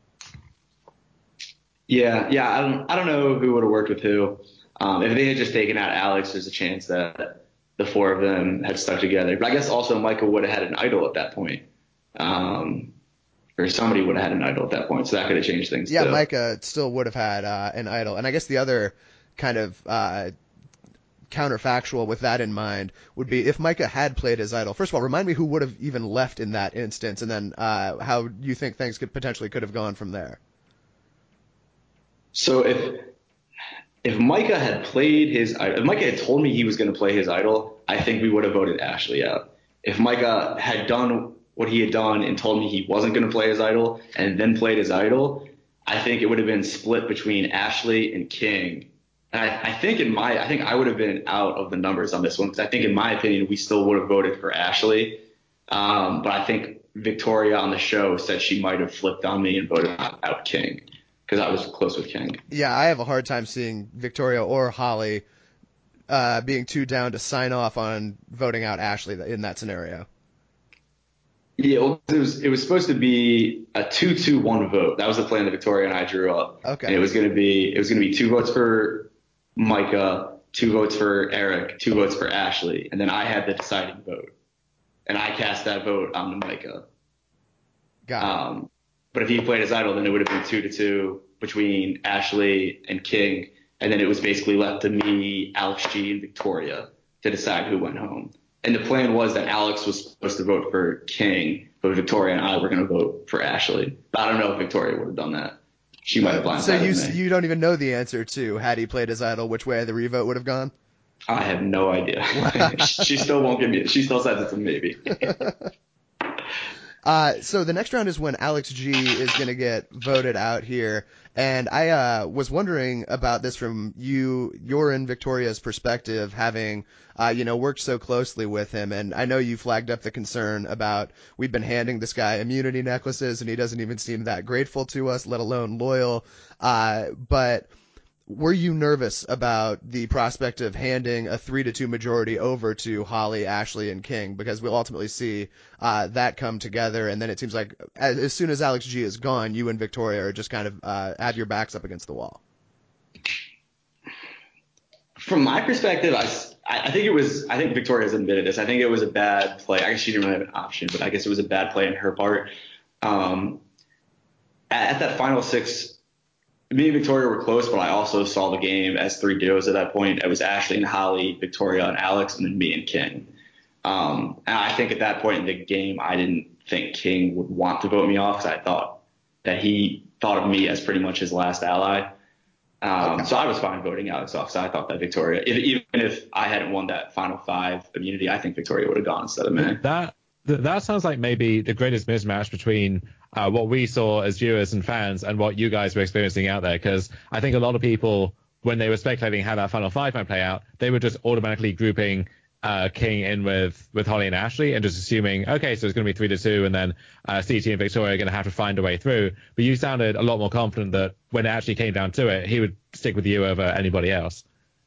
Yeah, yeah. I don't, I don't know who would have worked with who. Um, if they had just taken out Alex, there's a chance that the four of them had stuck together. But I guess also Michael would have had an idol at that point. Um, or somebody would have had an idol at that point, so that could have changed things. Yeah, too. Micah still would have had uh, an idol. And I guess the other kind of uh, counterfactual with that in mind would be if Micah had played his idol. First of all, remind me who would have even left in that instance, and then uh, how you think things could potentially could have gone from there. So if if Micah had played his idol, if Micah had told me he was going to play his idol, I think we would have voted Ashley out. If Micah had done what he had done and told me he wasn't going to play his idol and then played his idol, I think it would have been split between Ashley and King. And I, I think in my, I think I would have been out of the numbers on this one because I think in my opinion we still would have voted for Ashley. Um, but I think Victoria on the show said she might have flipped on me and voted out King because I was close with King. Yeah, I have a hard time seeing Victoria or Holly uh, being too down to sign off on voting out Ashley in that scenario. Yeah, well, it was it was supposed to be a two two one vote. That was the plan that Victoria and I drew up. Okay. And it was gonna be it was gonna be two votes for Micah, two votes for Eric, two votes for Ashley, and then I had the deciding vote. And I cast that vote on Micah. Got it. Um, but if he played his idol, then it would have been two to two between Ashley and King, and then it was basically left to me, Alex G, and Victoria to decide who went home. And the plan was that Alex was supposed to vote for King, but Victoria and I were going to vote for Ashley. But I don't know if Victoria would have done that. She might have blindsided So you me. you don't even know the answer to had he played his idol, which way the revote would have gone? I have no idea. She still won't give me it. She still says it's a maybe. Uh, so the next round is when Alex G is going to get voted out here. And I uh, was wondering about this from you, your and Victoria's perspective, having, uh, you know, worked so closely with him. And I know you flagged up the concern about we've been handing this guy immunity necklaces and he doesn't even seem that grateful to us, let alone loyal. Uh, but were you nervous about the prospect of handing a three to two majority over to Holly, Ashley, and King? Because we'll ultimately see uh, that come together, and then it seems like as, as soon as Alex G is gone, you and Victoria are just kind of uh, have your backs up against the wall. From my perspective, I, I think it was, I think Victoria's admitted this. I think it was a bad play. I guess she didn't really have an option, but I guess it was a bad play on her part. Um, at, at that final six, me and Victoria were close, but I also saw the game as three duos at that point. It was Ashley and Holly, Victoria and Alex, and then me and King. Um, and I think at that point in the game, I didn't think King would want to vote me off because I thought that he thought of me as pretty much his last ally. Um, Okay. So I was fine voting Alex off. So I thought that Victoria, if, even if I hadn't won that final five immunity, I think Victoria would have gone instead of me. That th- that sounds like maybe the greatest mismatch between uh, what we saw as viewers and fans and what you guys were experiencing out there. Because I think a lot of people, when they were speculating how that final five might play out, they were just automatically grouping uh, King in with, with Holly and Ashley and just assuming, okay, so it's going to be three to two, and then uh, C T and Victoria are going to have to find a way through. But you sounded a lot more confident that when it actually came down to it, he would stick with you over anybody else.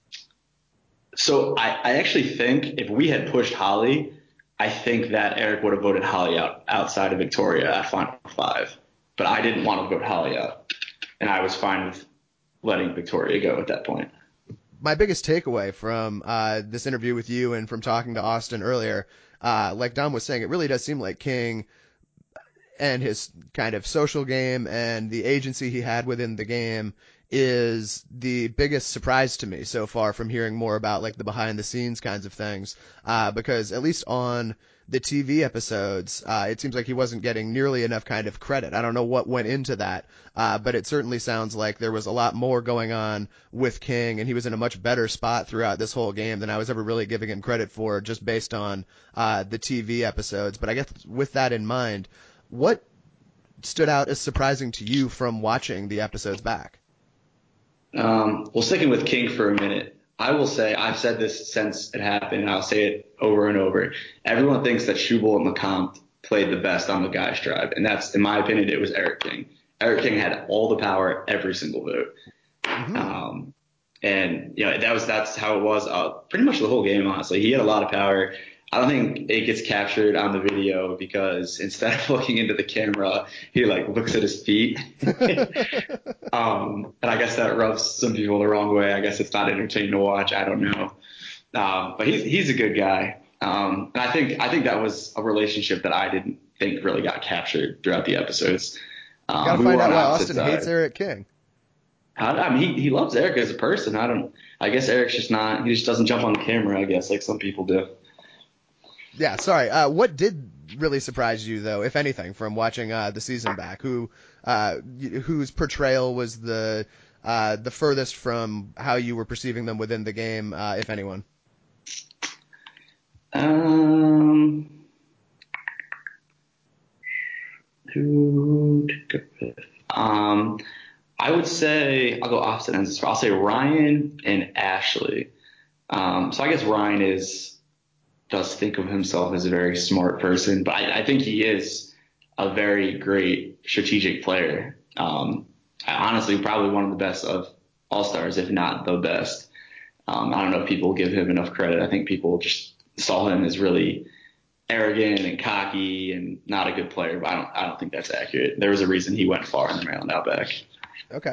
So I, I actually think if we had pushed Holly, I think that Eric would have voted Holly out outside of Victoria at final five. But I didn't want to vote Holly out, and I was fine with letting Victoria go at that point. My biggest takeaway from uh, this interview with you and from talking to Austin earlier, uh, like Dom was saying, it really does seem like King and his kind of social game and the agency he had within the game is the biggest surprise to me so far from hearing more about like the behind the scenes kinds of things. Uh, because at least on the T V episodes, uh, it seems like he wasn't getting nearly enough kind of credit. I don't know what went into that, uh, but it certainly sounds like there was a lot more going on with King, and he was in a much better spot throughout this whole game than I was ever really giving him credit for just based on uh, the T V episodes. But I guess with that in mind, what stood out as surprising to you from watching the episodes back? Um, well, sticking with King for a minute, I will say, I've said this since it happened, and I'll say it over and over. Everyone thinks that Schubel and LeCompte played the best on the Guys Tribe, and that's, in my opinion, it was Eric King. Eric King had all the power, every single vote. Mm-hmm. Um, and, you know, that was, that's how it was uh, pretty much the whole game, honestly. He had a lot of power. I don't think it gets captured on the video because instead of looking into the camera, he like looks at his feet. um, and I guess that rubs some people the wrong way. I guess it's not entertaining to watch. I don't know. Um, but he's, he's a good guy. Um, and I think, I think that was a relationship that I didn't think really got captured throughout the episodes. Um, Gotta find out why Austin side. hates Eric King. I, I mean, he, he loves Eric as a person. I don't, I guess Eric's just not, he just doesn't jump on the camera, I guess, like some people do. Yeah, sorry. Uh, what did really surprise you, though, if anything, from watching uh, the season back? Who, uh, whose portrayal was the uh, the furthest from how you were perceiving them within the game, uh, if anyone? Um, who to go with? Um, I would say I'll go opposite ends. I'll say Ryan and Ashley. Um, so I guess Ryan is. does think of himself as a very smart person, but I, I think he is a very great strategic player. Um, honestly, probably one of the best of all-stars, if not the best. Um, I don't know if people give him enough credit. I think people just saw him as really arrogant and cocky and not a good player, but I don't, I don't think that's accurate. There was a reason he went far in the Maryland Outback. Okay.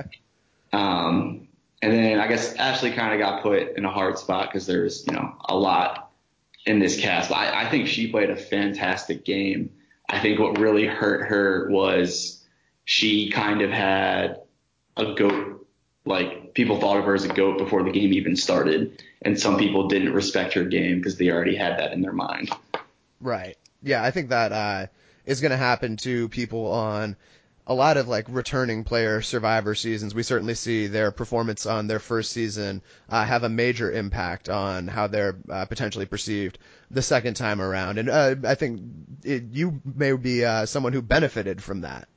Um, and then I guess Ashley kind of got put in a hard spot because there's, you know, a lot in this cast. I, I think she played a fantastic game. I think what really hurt her was she kind of had a goat, like people thought of her as a goat before the game even started. And some people didn't respect her game because they already had that in their mind. Right. Yeah, I think that uh, is going to happen to people on a lot of like returning player Survivor seasons. We certainly see their performance on their first season uh, have a major impact on how they're uh, potentially perceived the second time around. And uh, I think it, you may be uh, someone who benefited from that.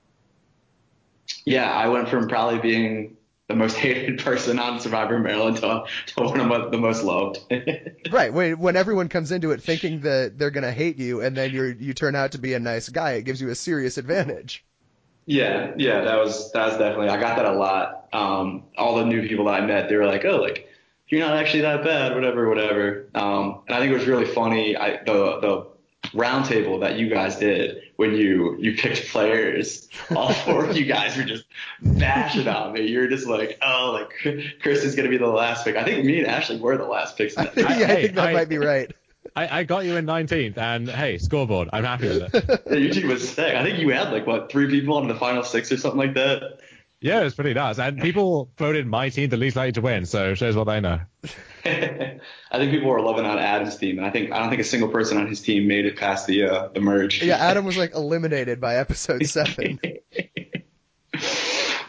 Yeah, I went from probably being the most hated person on Survivor Maryland to, to one of the most loved. Right. When, when everyone comes into it thinking that they're going to hate you and then you're, you turn out to be a nice guy, it gives you a serious advantage. Yeah, yeah, that was that was definitely. I got that a lot. Um, all the new people that I met, they were like, "Oh, like you're not actually that bad, whatever, whatever." Um, and I think it was really funny. I, the the round table that you guys did when you you picked players, all four of you guys were just bashing on me. You're just like, "Oh, like Chris is gonna be the last pick." I think me and Ashley were the last picks. In that yeah, I think that I, might be right. I, I got you in nineteenth, and hey, scoreboard. I'm happy with it. Yeah, your team was sick. I think you had like what three people on the final six or something like that. Yeah, it was pretty nuts, and people voted my team the least likely to win, so it shows what they know. I think people were loving on Adam's team, and I think I don't think a single person on his team made it past the uh, the merge. Yeah, Adam was like eliminated by episode seven.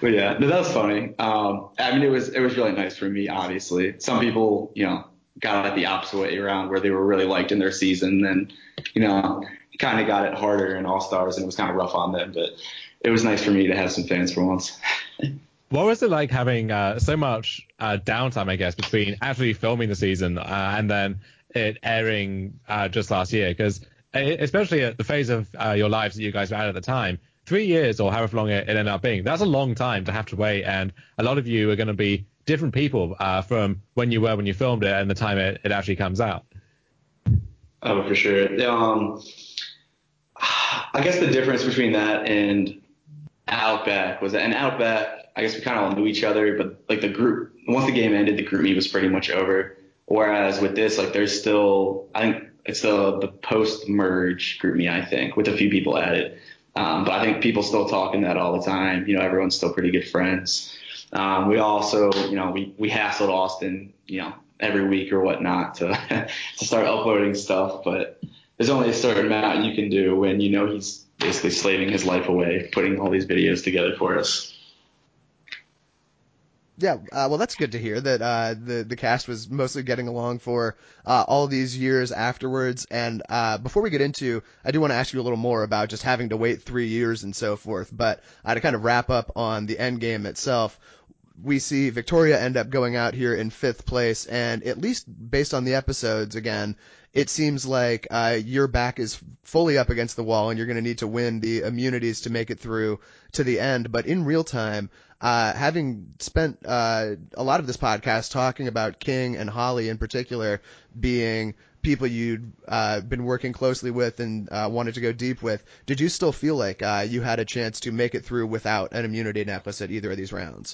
But yeah, no, that was funny. Um, I mean, it was it was really nice for me. Obviously, some people, you know, got it the opposite way around, where they were really liked in their season, and you know, kind of got it harder in All Stars, and it was kind of rough on them. But it was nice for me to have some fans for once. What was it like having uh, so much uh, downtime, I guess, between actually filming the season uh, and then it airing uh, just last year? Because especially at the phase of uh, your lives that you guys were at at the time, three years or however long it, it ended up being, that's a long time to have to wait. And a lot of you are going to be different people uh, from when you were when you filmed it and the time it, it actually comes out. Oh, for sure. Um, I guess the difference between that and Outback was that in Outback, I guess we kind of all knew each other, but like the group, once the game ended, the group me was pretty much over. Whereas with this, like there's still, I think it's the, the post-merge group me, I think, with a few people added. Um, but I think people still talking that all the time. You know, everyone's still pretty good friends. Um, we also, you know, we, we hassled Austin, you know, every week or whatnot to, to start uploading stuff. But there's only a certain amount you can do when, you know, he's basically slaving his life away, putting all these videos together for us. Yeah, uh, well, that's good to hear that uh, the the cast was mostly getting along for uh, all these years afterwards. And uh, before we get into, I do want to ask you a little more about just having to wait three years and so forth. But uh, to kind of wrap up on the end game itself, we see Victoria end up going out here in fifth place, and at least based on the episodes, again, it seems like uh, your back is fully up against the wall, and you're going to need to win the immunities to make it through to the end. But in real time, uh, having spent uh, a lot of this podcast talking about King and Holly in particular being people you'd uh, been working closely with and uh, wanted to go deep with, did you still feel like uh, you had a chance to make it through without an immunity necklace at either of these rounds?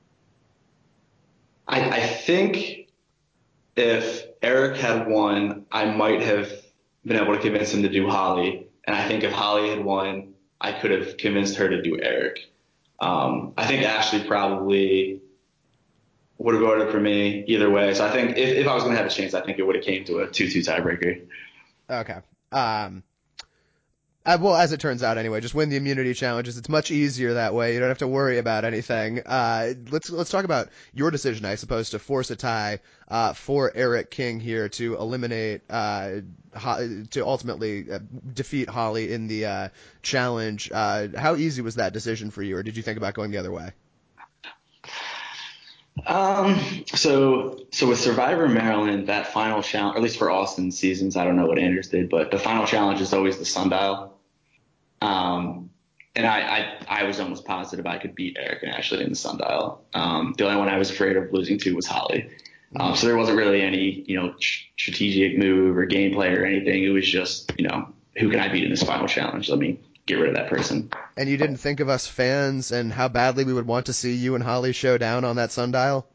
I, I think if Eric had won, I might have been able to convince him to do Holly. And I think if Holly had won, I could have convinced her to do Eric. Um, I think Ashley probably would have voted for me either way. So I think if, if I was going to have a chance, I think it would have came to a two two tiebreaker. Okay. Um, Uh, well, as it turns out, anyway, just win the immunity challenges. It's much easier that way. You don't have to worry about anything. Uh, let's let's talk about your decision, I suppose, to force a tie uh, for Eric King here to eliminate, uh, Ho- to ultimately uh, defeat Holly in the uh, challenge. Uh, how easy was that decision for you, or did you think about going the other way? Um, so, so with Survivor Maryland, that final challenge, or at least for Austin's seasons, I don't know what Anders did, but the final challenge is always the sundial. Um, and I, I, I was almost positive I could beat Eric and Ashley in the sundial. Um, the only one I was afraid of losing to was Holly. Um, so there wasn't really any, you know, strategic move or gameplay or anything. It was just, you know, who can I beat in this final challenge? Let me get rid of that person. And you didn't think of us fans and how badly we would want to see you and Holly show down on that sundial?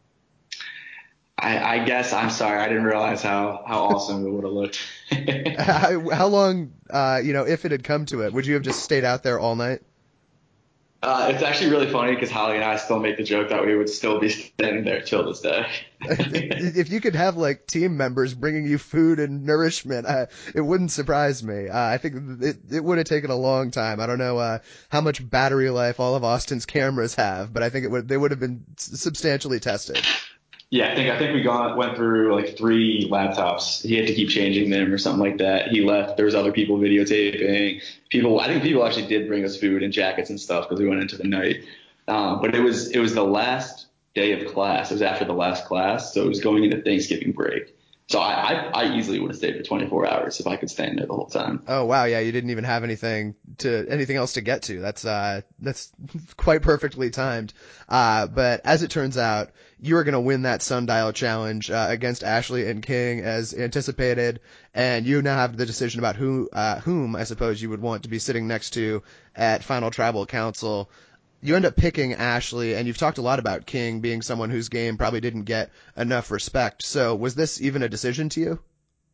I, I guess I'm sorry. I didn't realize how, how awesome it would have looked. how, how long, uh, you know, if it had come to it, would you have just stayed out there all night? Uh, it's actually really funny because Holly and I still make the joke that we would still be standing there till this day. If you could have like team members bringing you food and nourishment, uh, it wouldn't surprise me. Uh, I think it, it would have taken a long time. I don't know uh, how much battery life all of Austin's cameras have, but I think it would they would have been substantially tested. Yeah, I think I think we got went through like three laptops. He had to keep changing them or something like that. He left. There was other people videotaping. People, I think people actually did bring us food and jackets and stuff because we went into the night. Um, but it was it was the last day of class. It was after the last class, so it was going into Thanksgiving break. So I I, I easily would have stayed for twenty-four hours if I could stand there the whole time. Oh wow, yeah, you didn't even have anything to anything else to get to. That's uh that's quite perfectly timed. Uh, but as it turns out, you are going to win that sundial challenge uh, against Ashley and King as anticipated, and you now have the decision about who uh, whom I suppose you would want to be sitting next to at Final Tribal Council. You end up picking Ashley, and you've talked a lot about King being someone whose game probably didn't get enough respect. So was this even a decision to you?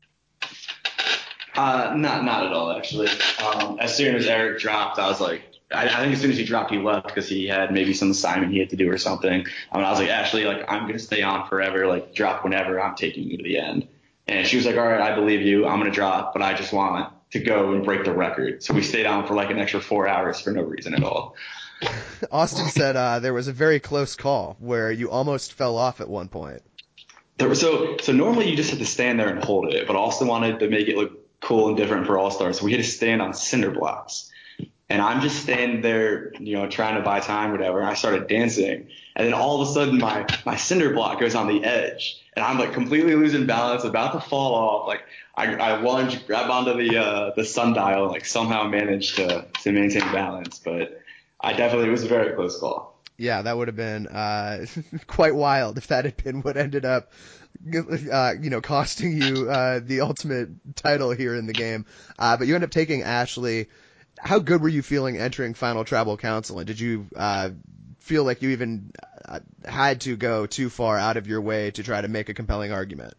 Uh, not not at all, actually. Um, as soon as Eric dropped, I was like, I, I think as soon as he dropped, he left because he had maybe some assignment he had to do or something. I mean, I was like, Ashley, like, I'm going to stay on forever. Like, drop whenever. I'm taking you to the end. And she was like, all right, I believe you. I'm going to drop, but I just want to go and break the record. So we stayed on for like an extra four hours for no reason at all. Austin said uh, there was a very close call where you almost fell off at one point. There was, so so normally you just have to stand there and hold it, but Austin wanted to make it look cool and different for All Stars, so we had to stand on cinder blocks. And I'm just standing there, you know, trying to buy time, whatever. And I started dancing, and then all of a sudden my my cinder block goes on the edge, and I'm like completely losing balance, about to fall off. Like I, I lunge, grab onto the uh, the sundial, and like somehow managed to to maintain balance, but I definitely, it was a very close call. Yeah, that would have been uh, quite wild if that had been what ended up, uh, you know, costing you uh, the ultimate title here in the game. Uh, but you end up taking Ashley. How good were you feeling entering Final Tribal Council? And did you uh, feel like you even uh, had to go too far out of your way to try to make a compelling argument?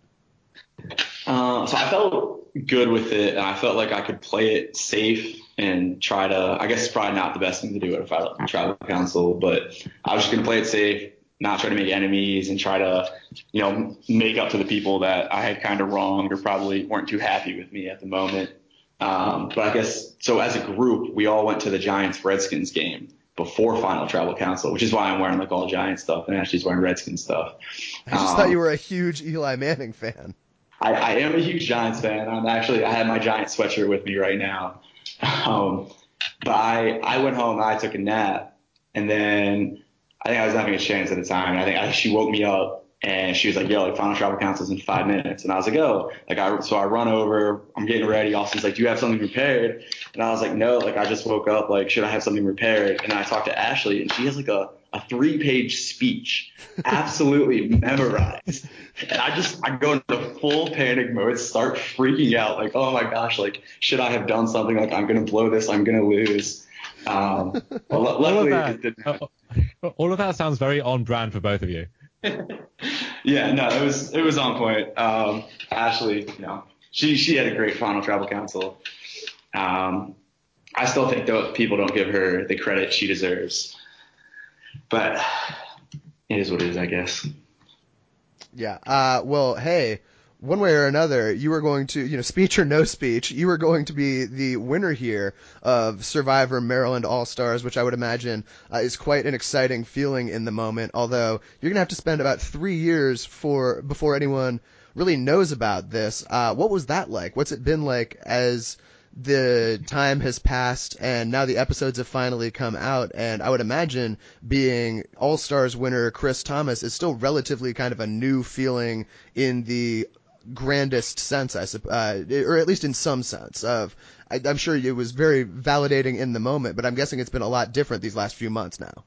Uh, so I felt good with it, and I felt like I could play it safe and try to, I guess it's probably not the best thing to do at a Final Tribal Council, but I was just going to play it safe, not try to make enemies, and try to, you know, make up to the people that I had kind of wronged or probably weren't too happy with me at the moment. Um, but I guess, so as a group, we all went to the Giants-Redskins game before Final Tribal Council, which is why I'm wearing like all Giants stuff and Ashley's wearing Redskins stuff. I just um, thought you were a huge Eli Manning fan. I, I am a huge Giants fan. I'm actually, I have my Giants sweatshirt with me right now. Um, but I, I went home and I took a nap, and then I think I was having a chance at the time. And I think I, she woke me up and she was like, yo, like Final Tribal Council's in five minutes. And I was like, oh, like I, so I run over, I'm getting ready. Austin's like, do you have something prepared? And I was like, no, like I just woke up. Like, should I have something prepared? And then I talked to Ashley, and she has like a, a three page speech, absolutely memorized. And I just, I go into full panic mode, start freaking out, like, oh my gosh, like, should I have done something? Like, I'm going to blow this, I'm going to lose. Um, well, luckily, all, of it didn't that, all of that sounds very on brand for both of you. Yeah, no, it was, it was on point. Um, Ashley, you know, she, she had a great Final Tribal Council. Um, I still think that people don't give her the credit she deserves, but it is what it is, I guess. Yeah. Uh, well, hey, one way or another, you were going to, you know, speech or no speech, you were going to be the winner here of Survivor Maryland All-Stars, which I would imagine uh, is quite an exciting feeling in the moment, although you're going to have to spend about three years for before anyone really knows about this. Uh, what was that like? What's it been like as the time has passed and now the episodes have finally come out, and I would imagine being All-Stars winner Chris Thomas is still relatively kind of a new feeling in the grandest sense, I suppose, uh, or at least in some sense of, I, I'm sure it was very validating in the moment, but I'm guessing it's been a lot different these last few months now.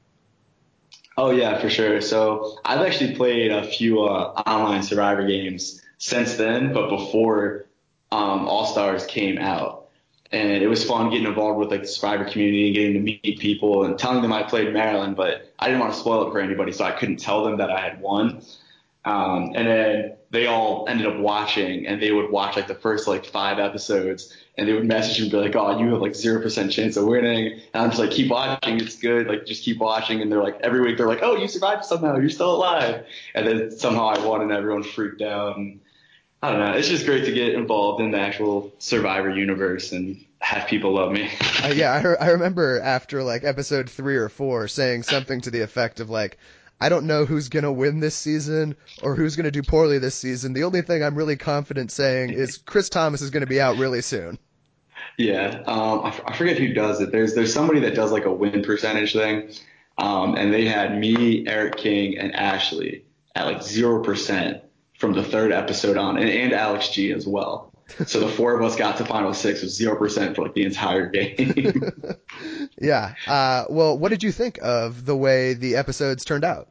Oh yeah, for sure. So I've actually played a few uh, online Survivor games since then, but before um, All-Stars came out. And it was fun getting involved with like the Survivor community and getting to meet people and telling them I played Maryland, but I didn't want to spoil it for anybody, so I couldn't tell them that I had won. Um, and then they all ended up watching, and they would watch like the first like five episodes, and they would message me and be like, oh, you have like zero percent chance of winning. And I'm just like, keep watching, it's good, like just keep watching. And they're like, every week they're like, oh, you survived somehow, you're still alive. And then somehow I won and everyone freaked out. And I don't know, it's just great to get involved in the actual Survivor universe and have people love me. uh, yeah, I, re- I remember after like episode three or four saying something to the effect of like, I don't know who's going to win this season or who's going to do poorly this season. The only thing I'm really confident saying is Chris Thomas is going to be out really soon. Yeah, um, I, f- I forget who does it. There's there's somebody that does like a win percentage thing, um, and they had me, Eric King, and Ashley at like zero percent from the third episode on, and, and Alex G as well. So the four of us got to final six with zero percent for like the entire game. Yeah. Uh, well, what did you think of the way the episodes turned out?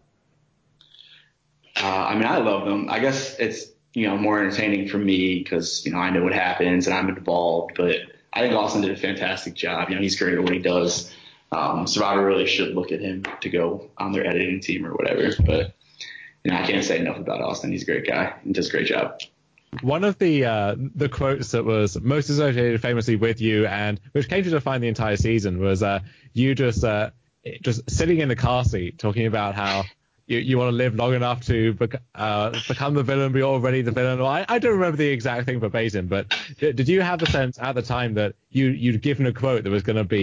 Uh, I mean, I love them. I guess it's, you know, more entertaining for me because, you know, I know what happens and I'm involved, but I think Austin did a fantastic job. You know, he's great at what he does. Um, Survivor really should look at him to go on their editing team or whatever, but, you know, I can't say enough about Austin. He's a great guy and does a great job. One of the uh, the quotes that was most associated famously with you, and which came to define the entire season, was uh, you just uh, just sitting in the car seat talking about how you, you want to live long enough to bec- uh, become the villain, but you're already the villain. Well, I, I don't remember the exact thing verbatim, but did you have the sense at the time that you you'd given a quote that was going to be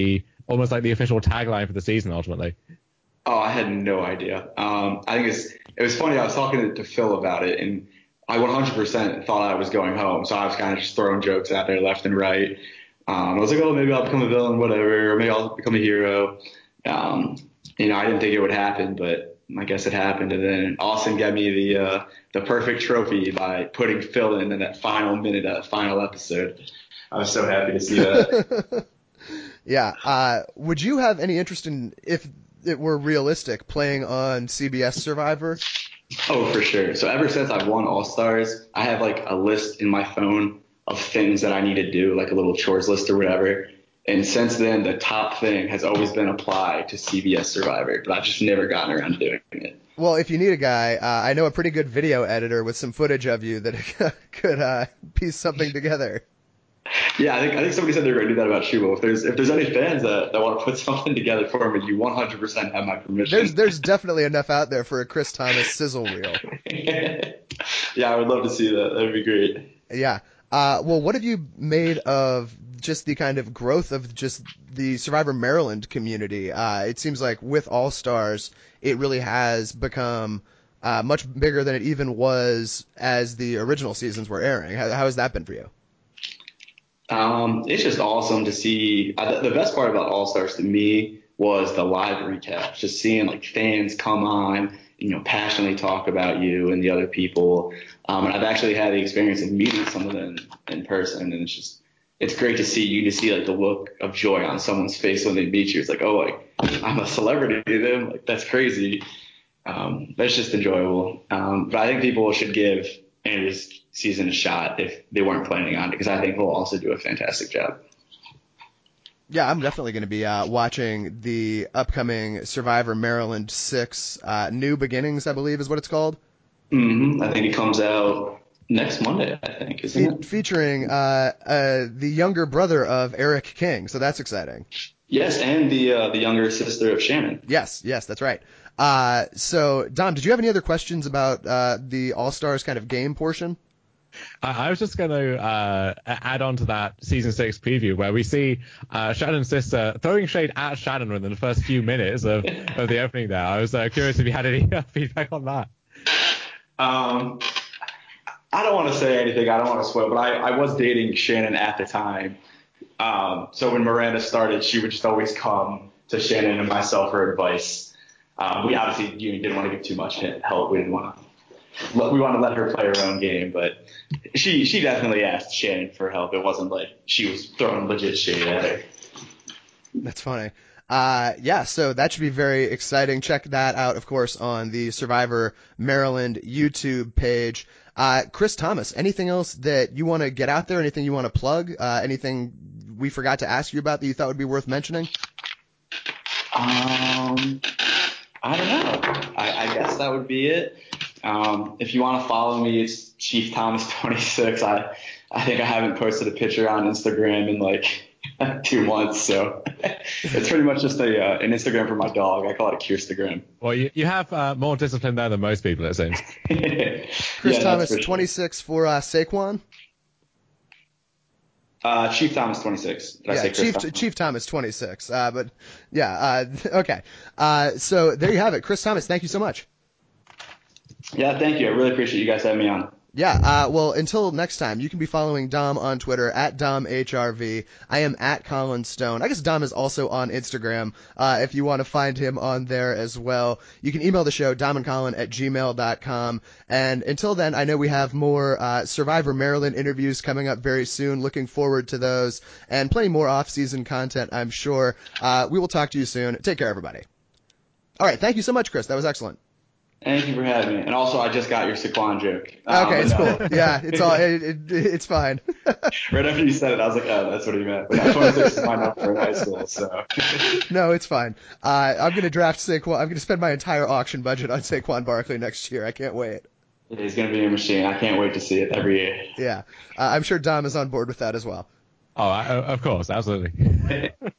almost like the official tagline for the season ultimately? Oh, I had no idea. Um, I think it's, it was funny. I was talking to Phil about it, and I one hundred percent thought I was going home. So I was kind of just throwing jokes out there left and right. Um, I was like, oh, maybe I'll become a villain, whatever, or maybe I'll become a hero. Um, you know, I didn't think it would happen, but I guess it happened. And then Austin got me the uh, the perfect trophy by putting Phil in in that final minute, uh, final episode. I was so happy to see that. Yeah. Uh, would you have any interest in, if it were realistic, playing on C B S Survivor? Oh, for sure. So ever since I've won All-Stars, I have like a list in my phone of things that I need to do, like a little chores list or whatever. And since then, the top thing has always been apply to C B S Survivor, but I've just never gotten around to doing it. Well, if you need a guy, uh, I know a pretty good video editor with some footage of you that could uh, piece something together. Yeah, I think I think somebody said they're going to do that about Shubo. If there's if there's any fans that, that want to put something together for me, you one hundred percent have my permission. There's there's definitely enough out there for a Chris Thomas sizzle reel. Yeah, I would love to see that. That would be great. Yeah. Uh, well, what have you made of just the kind of growth of just the Survivor Maryland community? Uh, it seems like with All Stars, it really has become uh, much bigger than it even was as the original seasons were airing. How, how has that been for you? Um, it's just awesome to see. Uh, the best part about All Stars to me was the live recaps, just seeing like fans come on, you know, passionately talk about you and the other people. Um, and I've actually had the experience of meeting some of them in person, and it's just, it's great to see you to see like the look of joy on someone's face when they meet you. It's like, oh, like I'm a celebrity to them. Like that's crazy. Um, that's just enjoyable. Um, but I think people should give Andrew's season a shot if they weren't planning on it, because I think he'll also do a fantastic job. Yeah, I'm definitely going to be uh, watching the upcoming Survivor Maryland six uh, New Beginnings, I believe is what it's called. Mm-hmm. I think it comes out next Monday, I think, isn't Fe- it? Featuring uh, uh, the younger brother of Eric King, so that's exciting. Yes, and the uh, the younger sister of Shannon. Yes, yes, that's right. Uh, so, Dom, did you have any other questions about uh, the All-Stars kind of game portion? I, I was just going to uh, add on to that season six preview where we see uh, Shannon's sister throwing shade at Shannon within the first few minutes of, of the opening there. I was uh, curious if you had any feedback on that. Um, I don't want to say anything. I don't want to spoil, but I, I was dating Shannon at the time. Um, so when Miranda started, she would just always come to Shannon and myself for advice. Um, we obviously you know, didn't want to give too much help. We didn't want to. We wanted to let her play her own game, but she she definitely asked Shannon for help. It wasn't like she was throwing legit shade at her. That's funny. Uh, yeah, so that should be very exciting. Check that out, of course, on the Survivor Maryland YouTube page. Uh, Chris Thomas, anything else that you want to get out there? Anything you want to plug? Uh, anything we forgot to ask you about that you thought would be worth mentioning? Um, I don't know. I, I guess that would be it. Um, if you want to follow me, it's Chief Thomas twenty-six. I, I think I haven't posted a picture on Instagram in like two months, so it's pretty much just a uh, an Instagram for my dog. I call it Kirstagram. Well, you, you have uh, more discipline there than most people, it seems. Chris Yeah, Thomas for sure. twenty-six for uh, Saquon. Uh, Chief Thomas twenty-six. Did I Yeah, say Chris Chief Thomas? Chief Thomas twenty-six. Uh, but yeah, uh, okay. Uh, so there you have it, Chris Thomas. Thank you so much. Yeah, thank you. I really appreciate you guys having me on. Yeah, uh, well, until next time, you can be following Dom on Twitter at Dom H R V. I am at Colin Stone. I guess Dom is also on Instagram, uh, if you want to find him on there as well. You can email the show, domandcolin at gmail dot com. And until then, I know we have more uh, Survivor Maryland interviews coming up very soon. Looking forward to those. And plenty more off-season content, I'm sure. Uh, we will talk to you soon. Take care, everybody. All right, thank you so much, Chris. That was excellent. Thank you for having me. And also, I just got your Saquon joke. Um, Okay, it's no. cool. Yeah, it's all it, it, it's fine. Right after you said it, I was like, oh, that's what he meant. But yeah, twenty-six is my number in high school, so. No, it's fine. Uh, I'm going to draft Saquon. I'm going to spend my entire auction budget on Saquon Barkley next year. I can't wait. Yeah, he's going to be a machine. I can't wait to see it every year. Yeah, uh, I'm sure Dom is on board with that as well. Oh, I, of course, absolutely.